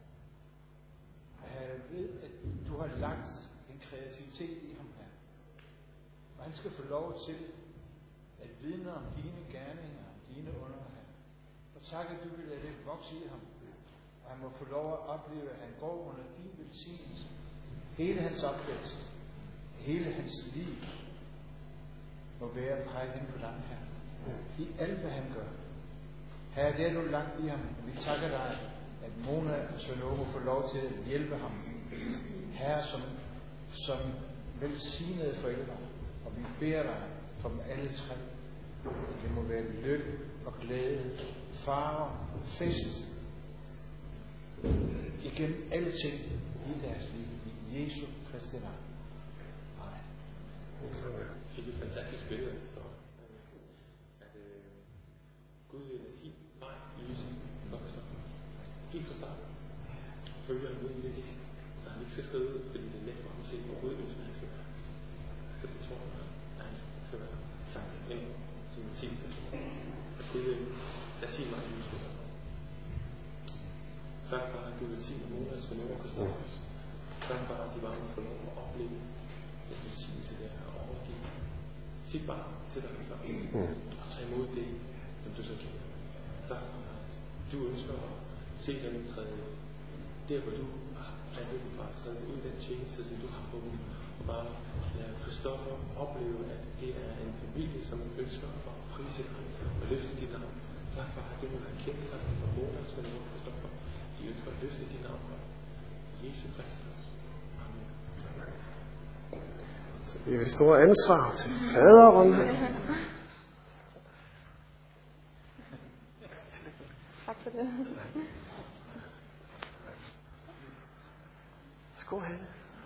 Speaker 5: Jeg ved, at du har lagt en kreativitet i ham, her. Og han skal få lov til at vidne om dine gerninger, om dine under, her. Og tak, at du vil lade det vokse i ham. Og han må få lov at opleve, at han går under din velsignelse. Hele hans opvækst, hele hans liv, må være peget hen på dig her. I alt, hvad han gør. Herre, det er du lagt i ham. Vi takker dig, at Mona og Svend Åge må få lov til at hjælpe ham. Herre, som, som velsignede forældre. Og vi beder dig for dem alle tre. Det må være lykke og glæde, farver, fest. Igennem alle ting i deres liv. I Jesu Kristi navn. Amen.
Speaker 4: Det er et fantastisk billede, der står. At øh, Gud vil sige nej i lyset, når der står. Helt fra starten. Følger han ud i det, så han ikke skal skrive ud, fordi det er let for ham at se, hvor Gud ønsker, han skal være. Så det tror jeg, at han skal være sagt ind, som en ting til. At Gud vil, lad sige mig i lyset. Tak for, at du vil sige, at nogen af os nogen kan stå. Tak for, at de var med for lov at opleve den velsignelse der og overgive sit barn til dig, og tage imod det, som du så kender. Tak for, at du ønsker at se dem træde der, hvor du har plantet dem fra at træde ud i den tjeneste, som du har på dem, og bare lade Kristoffer opleve, at det er en familie, som ønsker at prise dig og løfte dit navn. Tak for, at det må være kendt sig for Mona, som er Kristoffer. De ønsker at løfte dit navn for Jesu Kristi. Amen.
Speaker 2: Så vi har et stort ansvar til faderen.
Speaker 6: Tak for det.
Speaker 2: Skål, Hanne.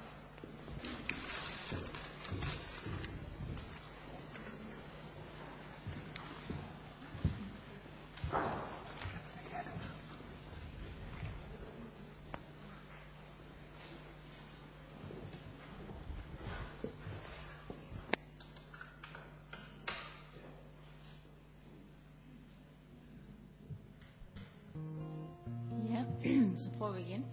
Speaker 3: Så prøver vi igen.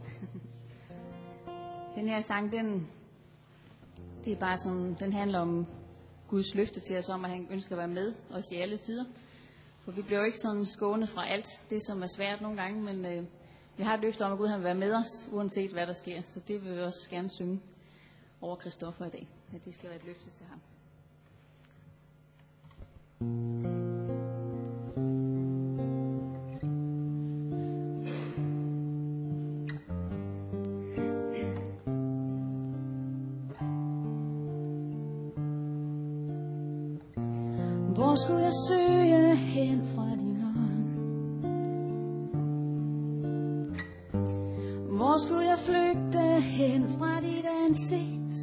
Speaker 3: Den her sang, den, det er bare sådan, den handler om Guds løfte til os om, at han ønsker at være med os i alle tider. For vi bliver jo ikke sådan skånet fra alt det, som er svært nogle gange, men øh, vi har et løfte om, at Gud han vil være med os, uanset hvad der sker. Så det vil vi også gerne synge over Kristoffer i dag, at det skal være et løfte til ham.
Speaker 7: Hvor skulle jeg søge hen fra din ånd? Hvor skulle jeg flygte hen fra dit ansigt?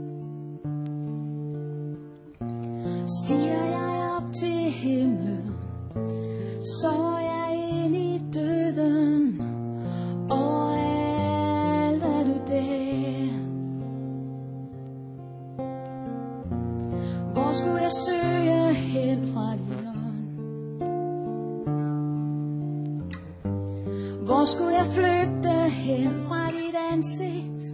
Speaker 7: Stiger jeg op til himlen, så er jeg ind i døden, og alt er du der. Hvor skulle jeg søge hen fra din ånd? Hvor skulle jeg flygte hen fra dit ansigt?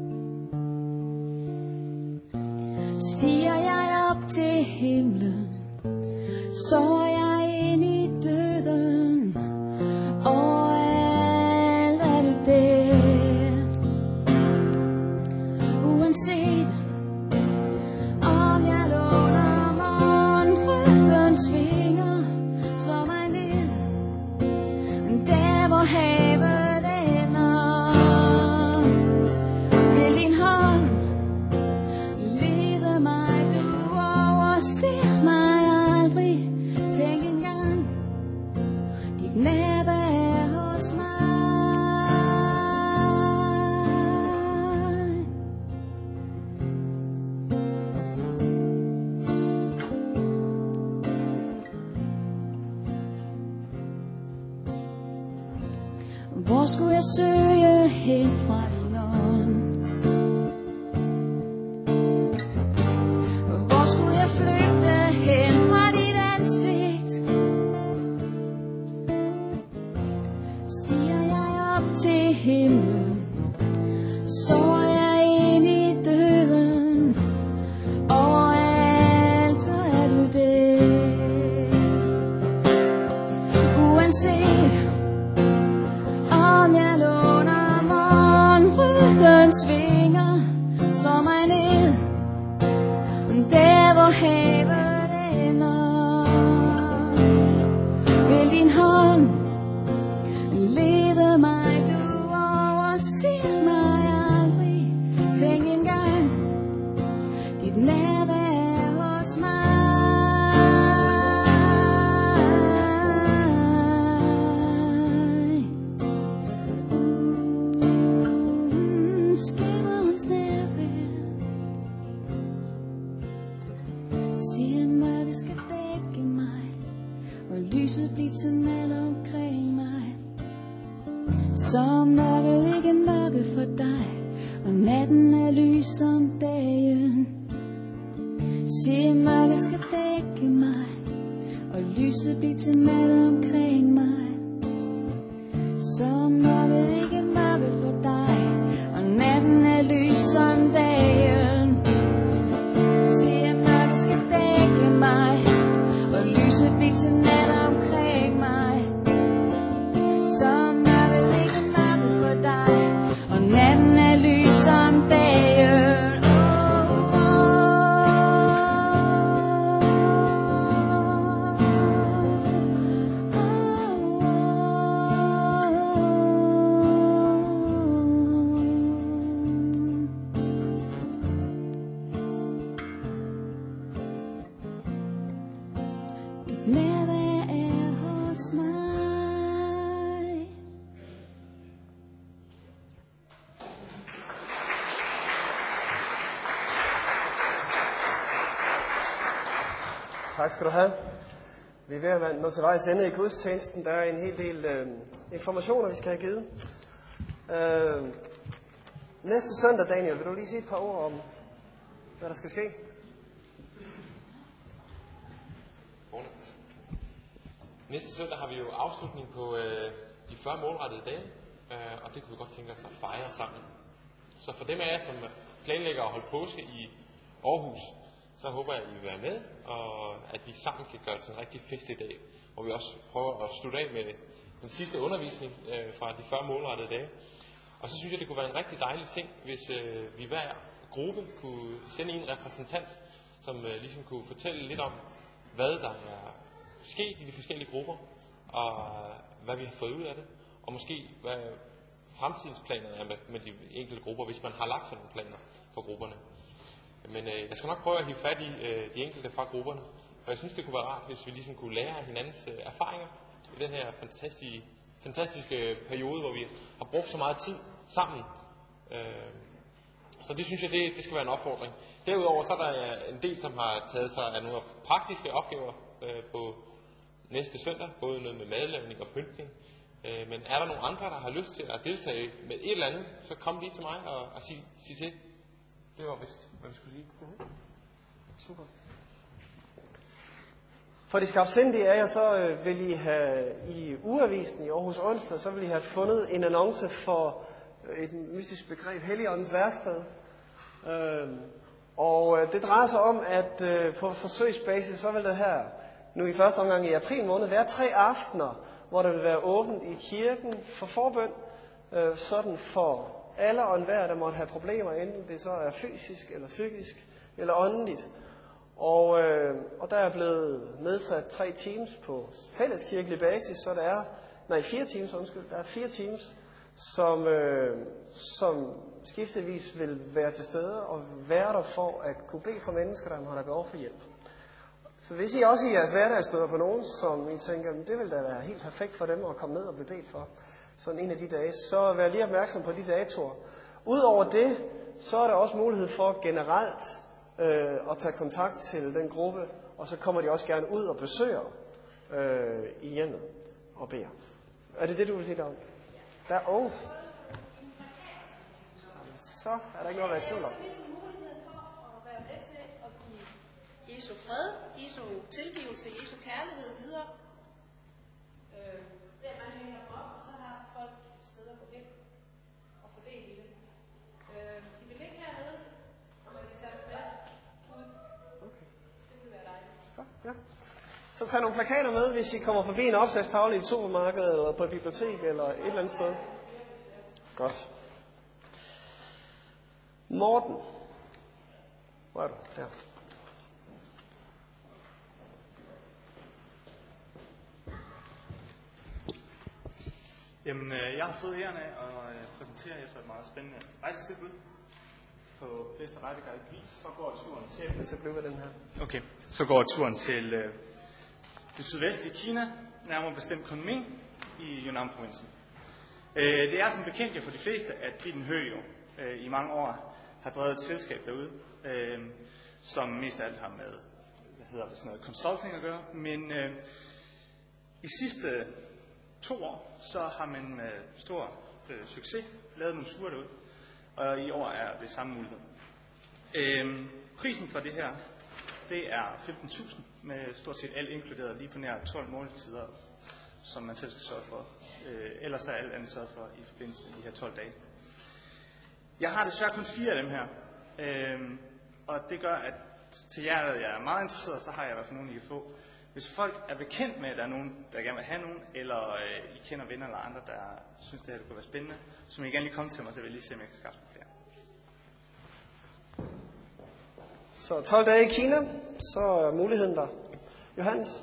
Speaker 7: Stiger jeg op til himlen, så er jeg ind i døden, og alt er du der. Uanset om jeg låner morgenrødens vinger, slår mig ned der hvor havet ender. Vil din hånd lede mig, du overser mig aldrig. Tænk engang, dit nærvær er hos mig. Hvor skulle jeg søge hen fra din ånd? Hvor skulle jeg flygte hen fra dit ansigt? Stiger jeg op til himlen, så er jeg ind i døden, og alt er du der. Uanset om jeg Vinden svinger, slår mig ned, der hvor havet ender. Vil din hånd lede mig, du overser mig aldrig. Tænk engang, dit nærvær hos mig. Skærens nærvær siger mørket skal dække mig, og lyset bliver til nat omkring mig. Så mørket ikke mørke for dig, og natten er lys som dagen. Siger mørket skal dække mig, og lyset bliver til nat omkring mig. Så mørket ikke mørke for dig, og natten er lys som dagen. Siger mørket skal dække mig, og lyset bliver til nat omkring mig. Så mørket ikke mørke for dig, og natten er lys som dagen.
Speaker 2: Tak skal du have. Vi er ved at være nå til vejs ende i gudstjenesten. Der er en hel del øh, informationer, vi skal have givet. Øh, næste søndag, Daniel, vil du lige sige et par ord om, hvad der skal ske?
Speaker 6: Fornemt. Næste søndag har vi jo afslutning på øh, de fyrre målrettede dage, øh, og det kunne vi godt tænke os at fejre sammen. Så for dem af jer, som planlægger at holde påske i Aarhus, så håber jeg, at I vil være med, og at vi sammen kan gøre det til en rigtig festlig dag, hvor vi også prøver at slutte af med den sidste undervisning øh, fra de fyrre målrettede dage. Og så synes jeg, det kunne være en rigtig dejlig ting, hvis øh, vi hver gruppe kunne sende en repræsentant, som øh, ligesom kunne fortælle lidt om, hvad der er sket i de forskellige grupper, og hvad vi har fået ud af det, og måske hvad fremtidsplanerne er med, med de enkelte grupper, hvis man har lagt sådan nogle planer for grupperne. Men øh, jeg skal nok prøve at hive fat i øh, de enkelte fra grupperne, og jeg synes, det kunne være rart, hvis vi ligesom kunne lære af hinandens øh, erfaringer i den her fantastiske, fantastiske periode, hvor vi har brugt så meget tid sammen. Øh, så det synes jeg, det, det skal være en opfordring. Derudover så er der en del, som har taget sig af nogle praktiske opgaver øh, på næste søndag, både noget med madlavning og pyntning. Øh, men er der nogle andre, der har lyst til at deltage med et eller andet, så kom lige til mig og, og sig, sig til. Det var vist, hvad vi skulle sige.
Speaker 2: Mm-hmm. Super. For de skarpsindige af jer, så øh, vil I have i ugeavisen i Aarhus onsdag, så vil I have fundet en annonce for et mystisk begreb, Helligåndens værksted. Øh, og øh, det drejer sig om, at øh, på forsøgsbasis, så vil det her, nu i første omgang i april måned, være tre aftener, hvor der vil være åbent i kirken for forbøn, øh, sådan for alle og enhver, der måtte have problemer, enten det så er fysisk eller psykisk eller åndeligt. Og, øh, og der er blevet nedsat tre teams på fælleskirkelig basis, så der er, nej fire teams, undskyld, der er fire teams, som, øh, som skiftevis vil være til stede og være der for at kunne bede for mennesker, der har behov for hjælp. Så hvis I også i jeres hverdag støder på nogen, som I tænker, det vil da være helt perfekt for dem at komme ned og blive bedt for, sådan en af de dage, så vær lige opmærksom på de datoer. Udover det, så er der også mulighed for generelt øh, at tage kontakt til den gruppe, og så kommer de også gerne ud og besøger øh, i hjemmet og beder. Er det det, du vil sige om? Der er oh. Så er der ikke noget at være i tvivl om.
Speaker 8: Jesu fred, Jesu tilgivelse, Jesu kærlighed videre. Øh, ved at man hænger dem op, og så har folk et sted at gå hen og fordele i det. Øh, de vil ligge hernede, og man kan tage dem med ud.
Speaker 2: Okay.
Speaker 8: Det vil være dejligt.
Speaker 2: Ja, ja. Så tag nogle plakater med, hvis I kommer forbi en opslagstavle i et supermarked, eller på et bibliotek, eller et eller andet sted. Godt. Morten. Hvor er du? Der.
Speaker 9: Jamen, jeg har fået æren af at præsentere jer for et meget spændende rejsetilbud på bedste retteguide vis. Så går turen til...
Speaker 2: Så bliver den her.
Speaker 9: Okay, så går turen til øh, det sydvestlige Kina, nærmere bestemt Kunming i Yunnan-provinsen. Øh, det er som bekendt jo for de fleste, at Bitten Høgh jo øh, i mange år har drevet et selskab derude, øh, som mest af alt har med hvad hedder det, sådan noget consulting at gøre. Men øh, i sidste to år, så har man med stor øh, succes lavet nogle ture derude, og i år er det samme mulighed. Øh, prisen for det her, det er femten tusind med stort set alt inkluderet, lige på nær tolv måltider, som man selv skal sørge for. Øh, ellers er alt andet sørget for i forbindelse med de her tolv dage. Jeg har desværre kun fire af dem her, øh, og det gør, at til jer, der er meget interesseret, så har jeg i hvert fald nogen, I kan få. Hvis folk er bekendt med, at der er nogen, der gerne vil have nogen, eller øh, I kender venner eller andre, der synes, det her det kunne være spændende, så må I gerne lige komme til mig, så vil jeg lige se, om jeg kan skaffe flere.
Speaker 2: Så tolv dage i Kina, så er muligheden der. Johannes?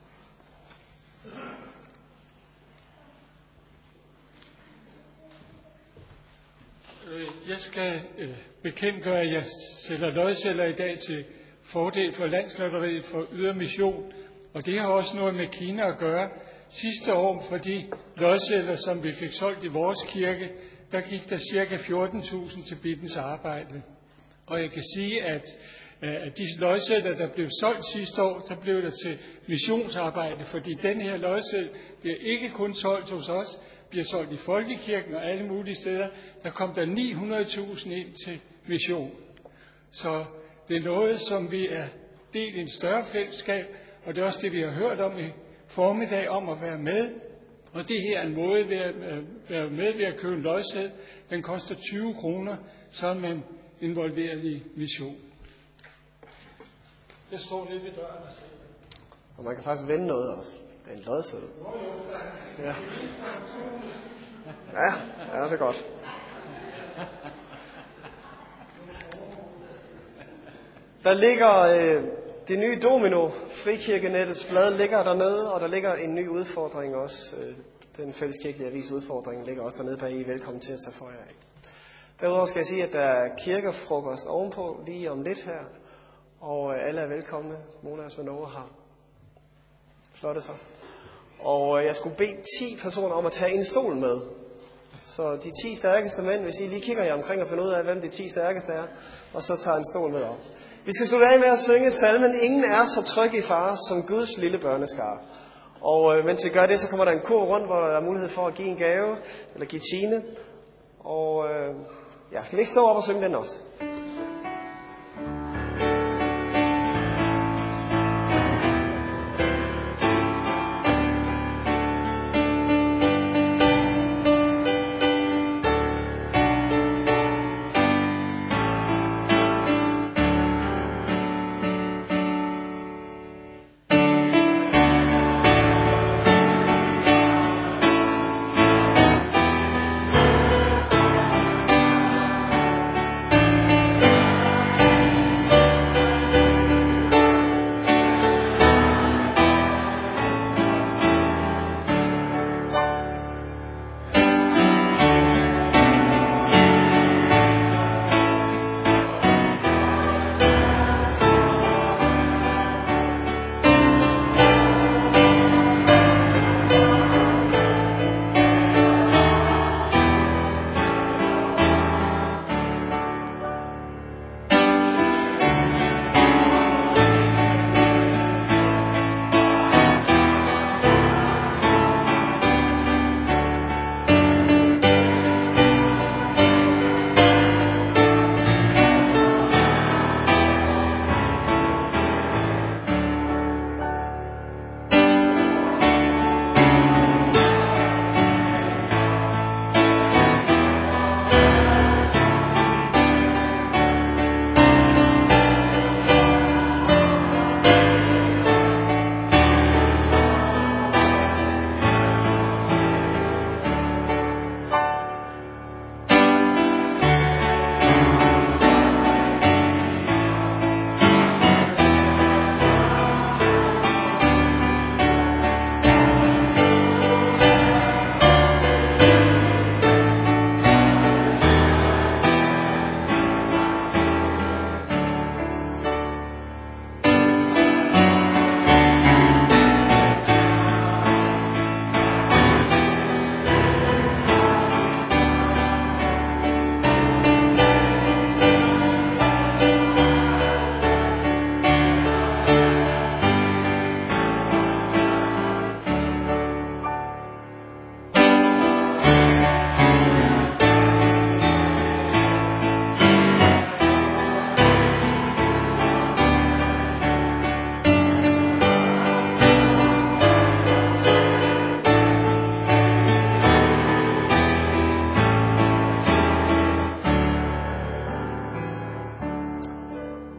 Speaker 10: Jeg skal øh, bekendtgøre, at jeg sælger lodsedler i dag til fordel for Landslotteriet for Ydre Mission, og det har også noget med Kina at gøre. Sidste år, for de lodsedler, som vi fik solgt i vores kirke, der gik der cirka fjorten tusind til Bittens arbejde. Og jeg kan sige, at af de lodsedler, der blev solgt sidste år, så blev der til missionsarbejde, fordi den her lodseddel bliver ikke kun solgt hos os, bliver solgt i Folkekirken og alle mulige steder. Der kom der ni hundrede tusind ind til mission. Så det er noget, som vi er delt i en større fællesskab, og det er også det, vi har hørt om i formiddag, om at være med. Og det her er en måde ved at være med ved at købe en lodseddel. Den koster tyve kroner, så er man involveret i mission. Jeg står nede ved døren og ser.
Speaker 2: Og man kan faktisk vende noget også. Det er en lodseddel. Ja. Ja, ja, det er godt. Der ligger øh, det nye Domino, Frikirkenettets blad, ligger dernede, og der ligger en ny udfordring også. Øh, den fælleskirkelige avis udfordring ligger også dernede bag. I er velkommen til at tage for jer af. Derudover skal jeg sige, at der er kirkefrokost ovenpå lige om lidt her, og øh, alle er velkomne. Mona og Svanova har flottet sig. Og øh, jeg skulle bede ti personer om at tage en stol med. Så de ti stærkeste mænd, hvis I lige kigger jer omkring og finder ud af, hvem de ti stærkeste er, og så tager en stol med op. Vi skal slutte af med at synge salmen "Ingen er så tryg i far som Guds lille børneskare". Og øh, mens vi gør det, så kommer der en kor rundt, hvor der er mulighed for at give en gave, eller give tiende. Og øh, ja, skal vi ikke stå op og synge den også?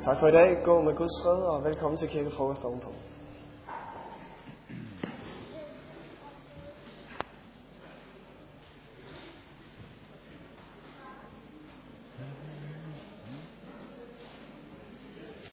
Speaker 2: Tak for i dag. Gå med Guds fred, og velkommen til kirkefrokost ovenpå.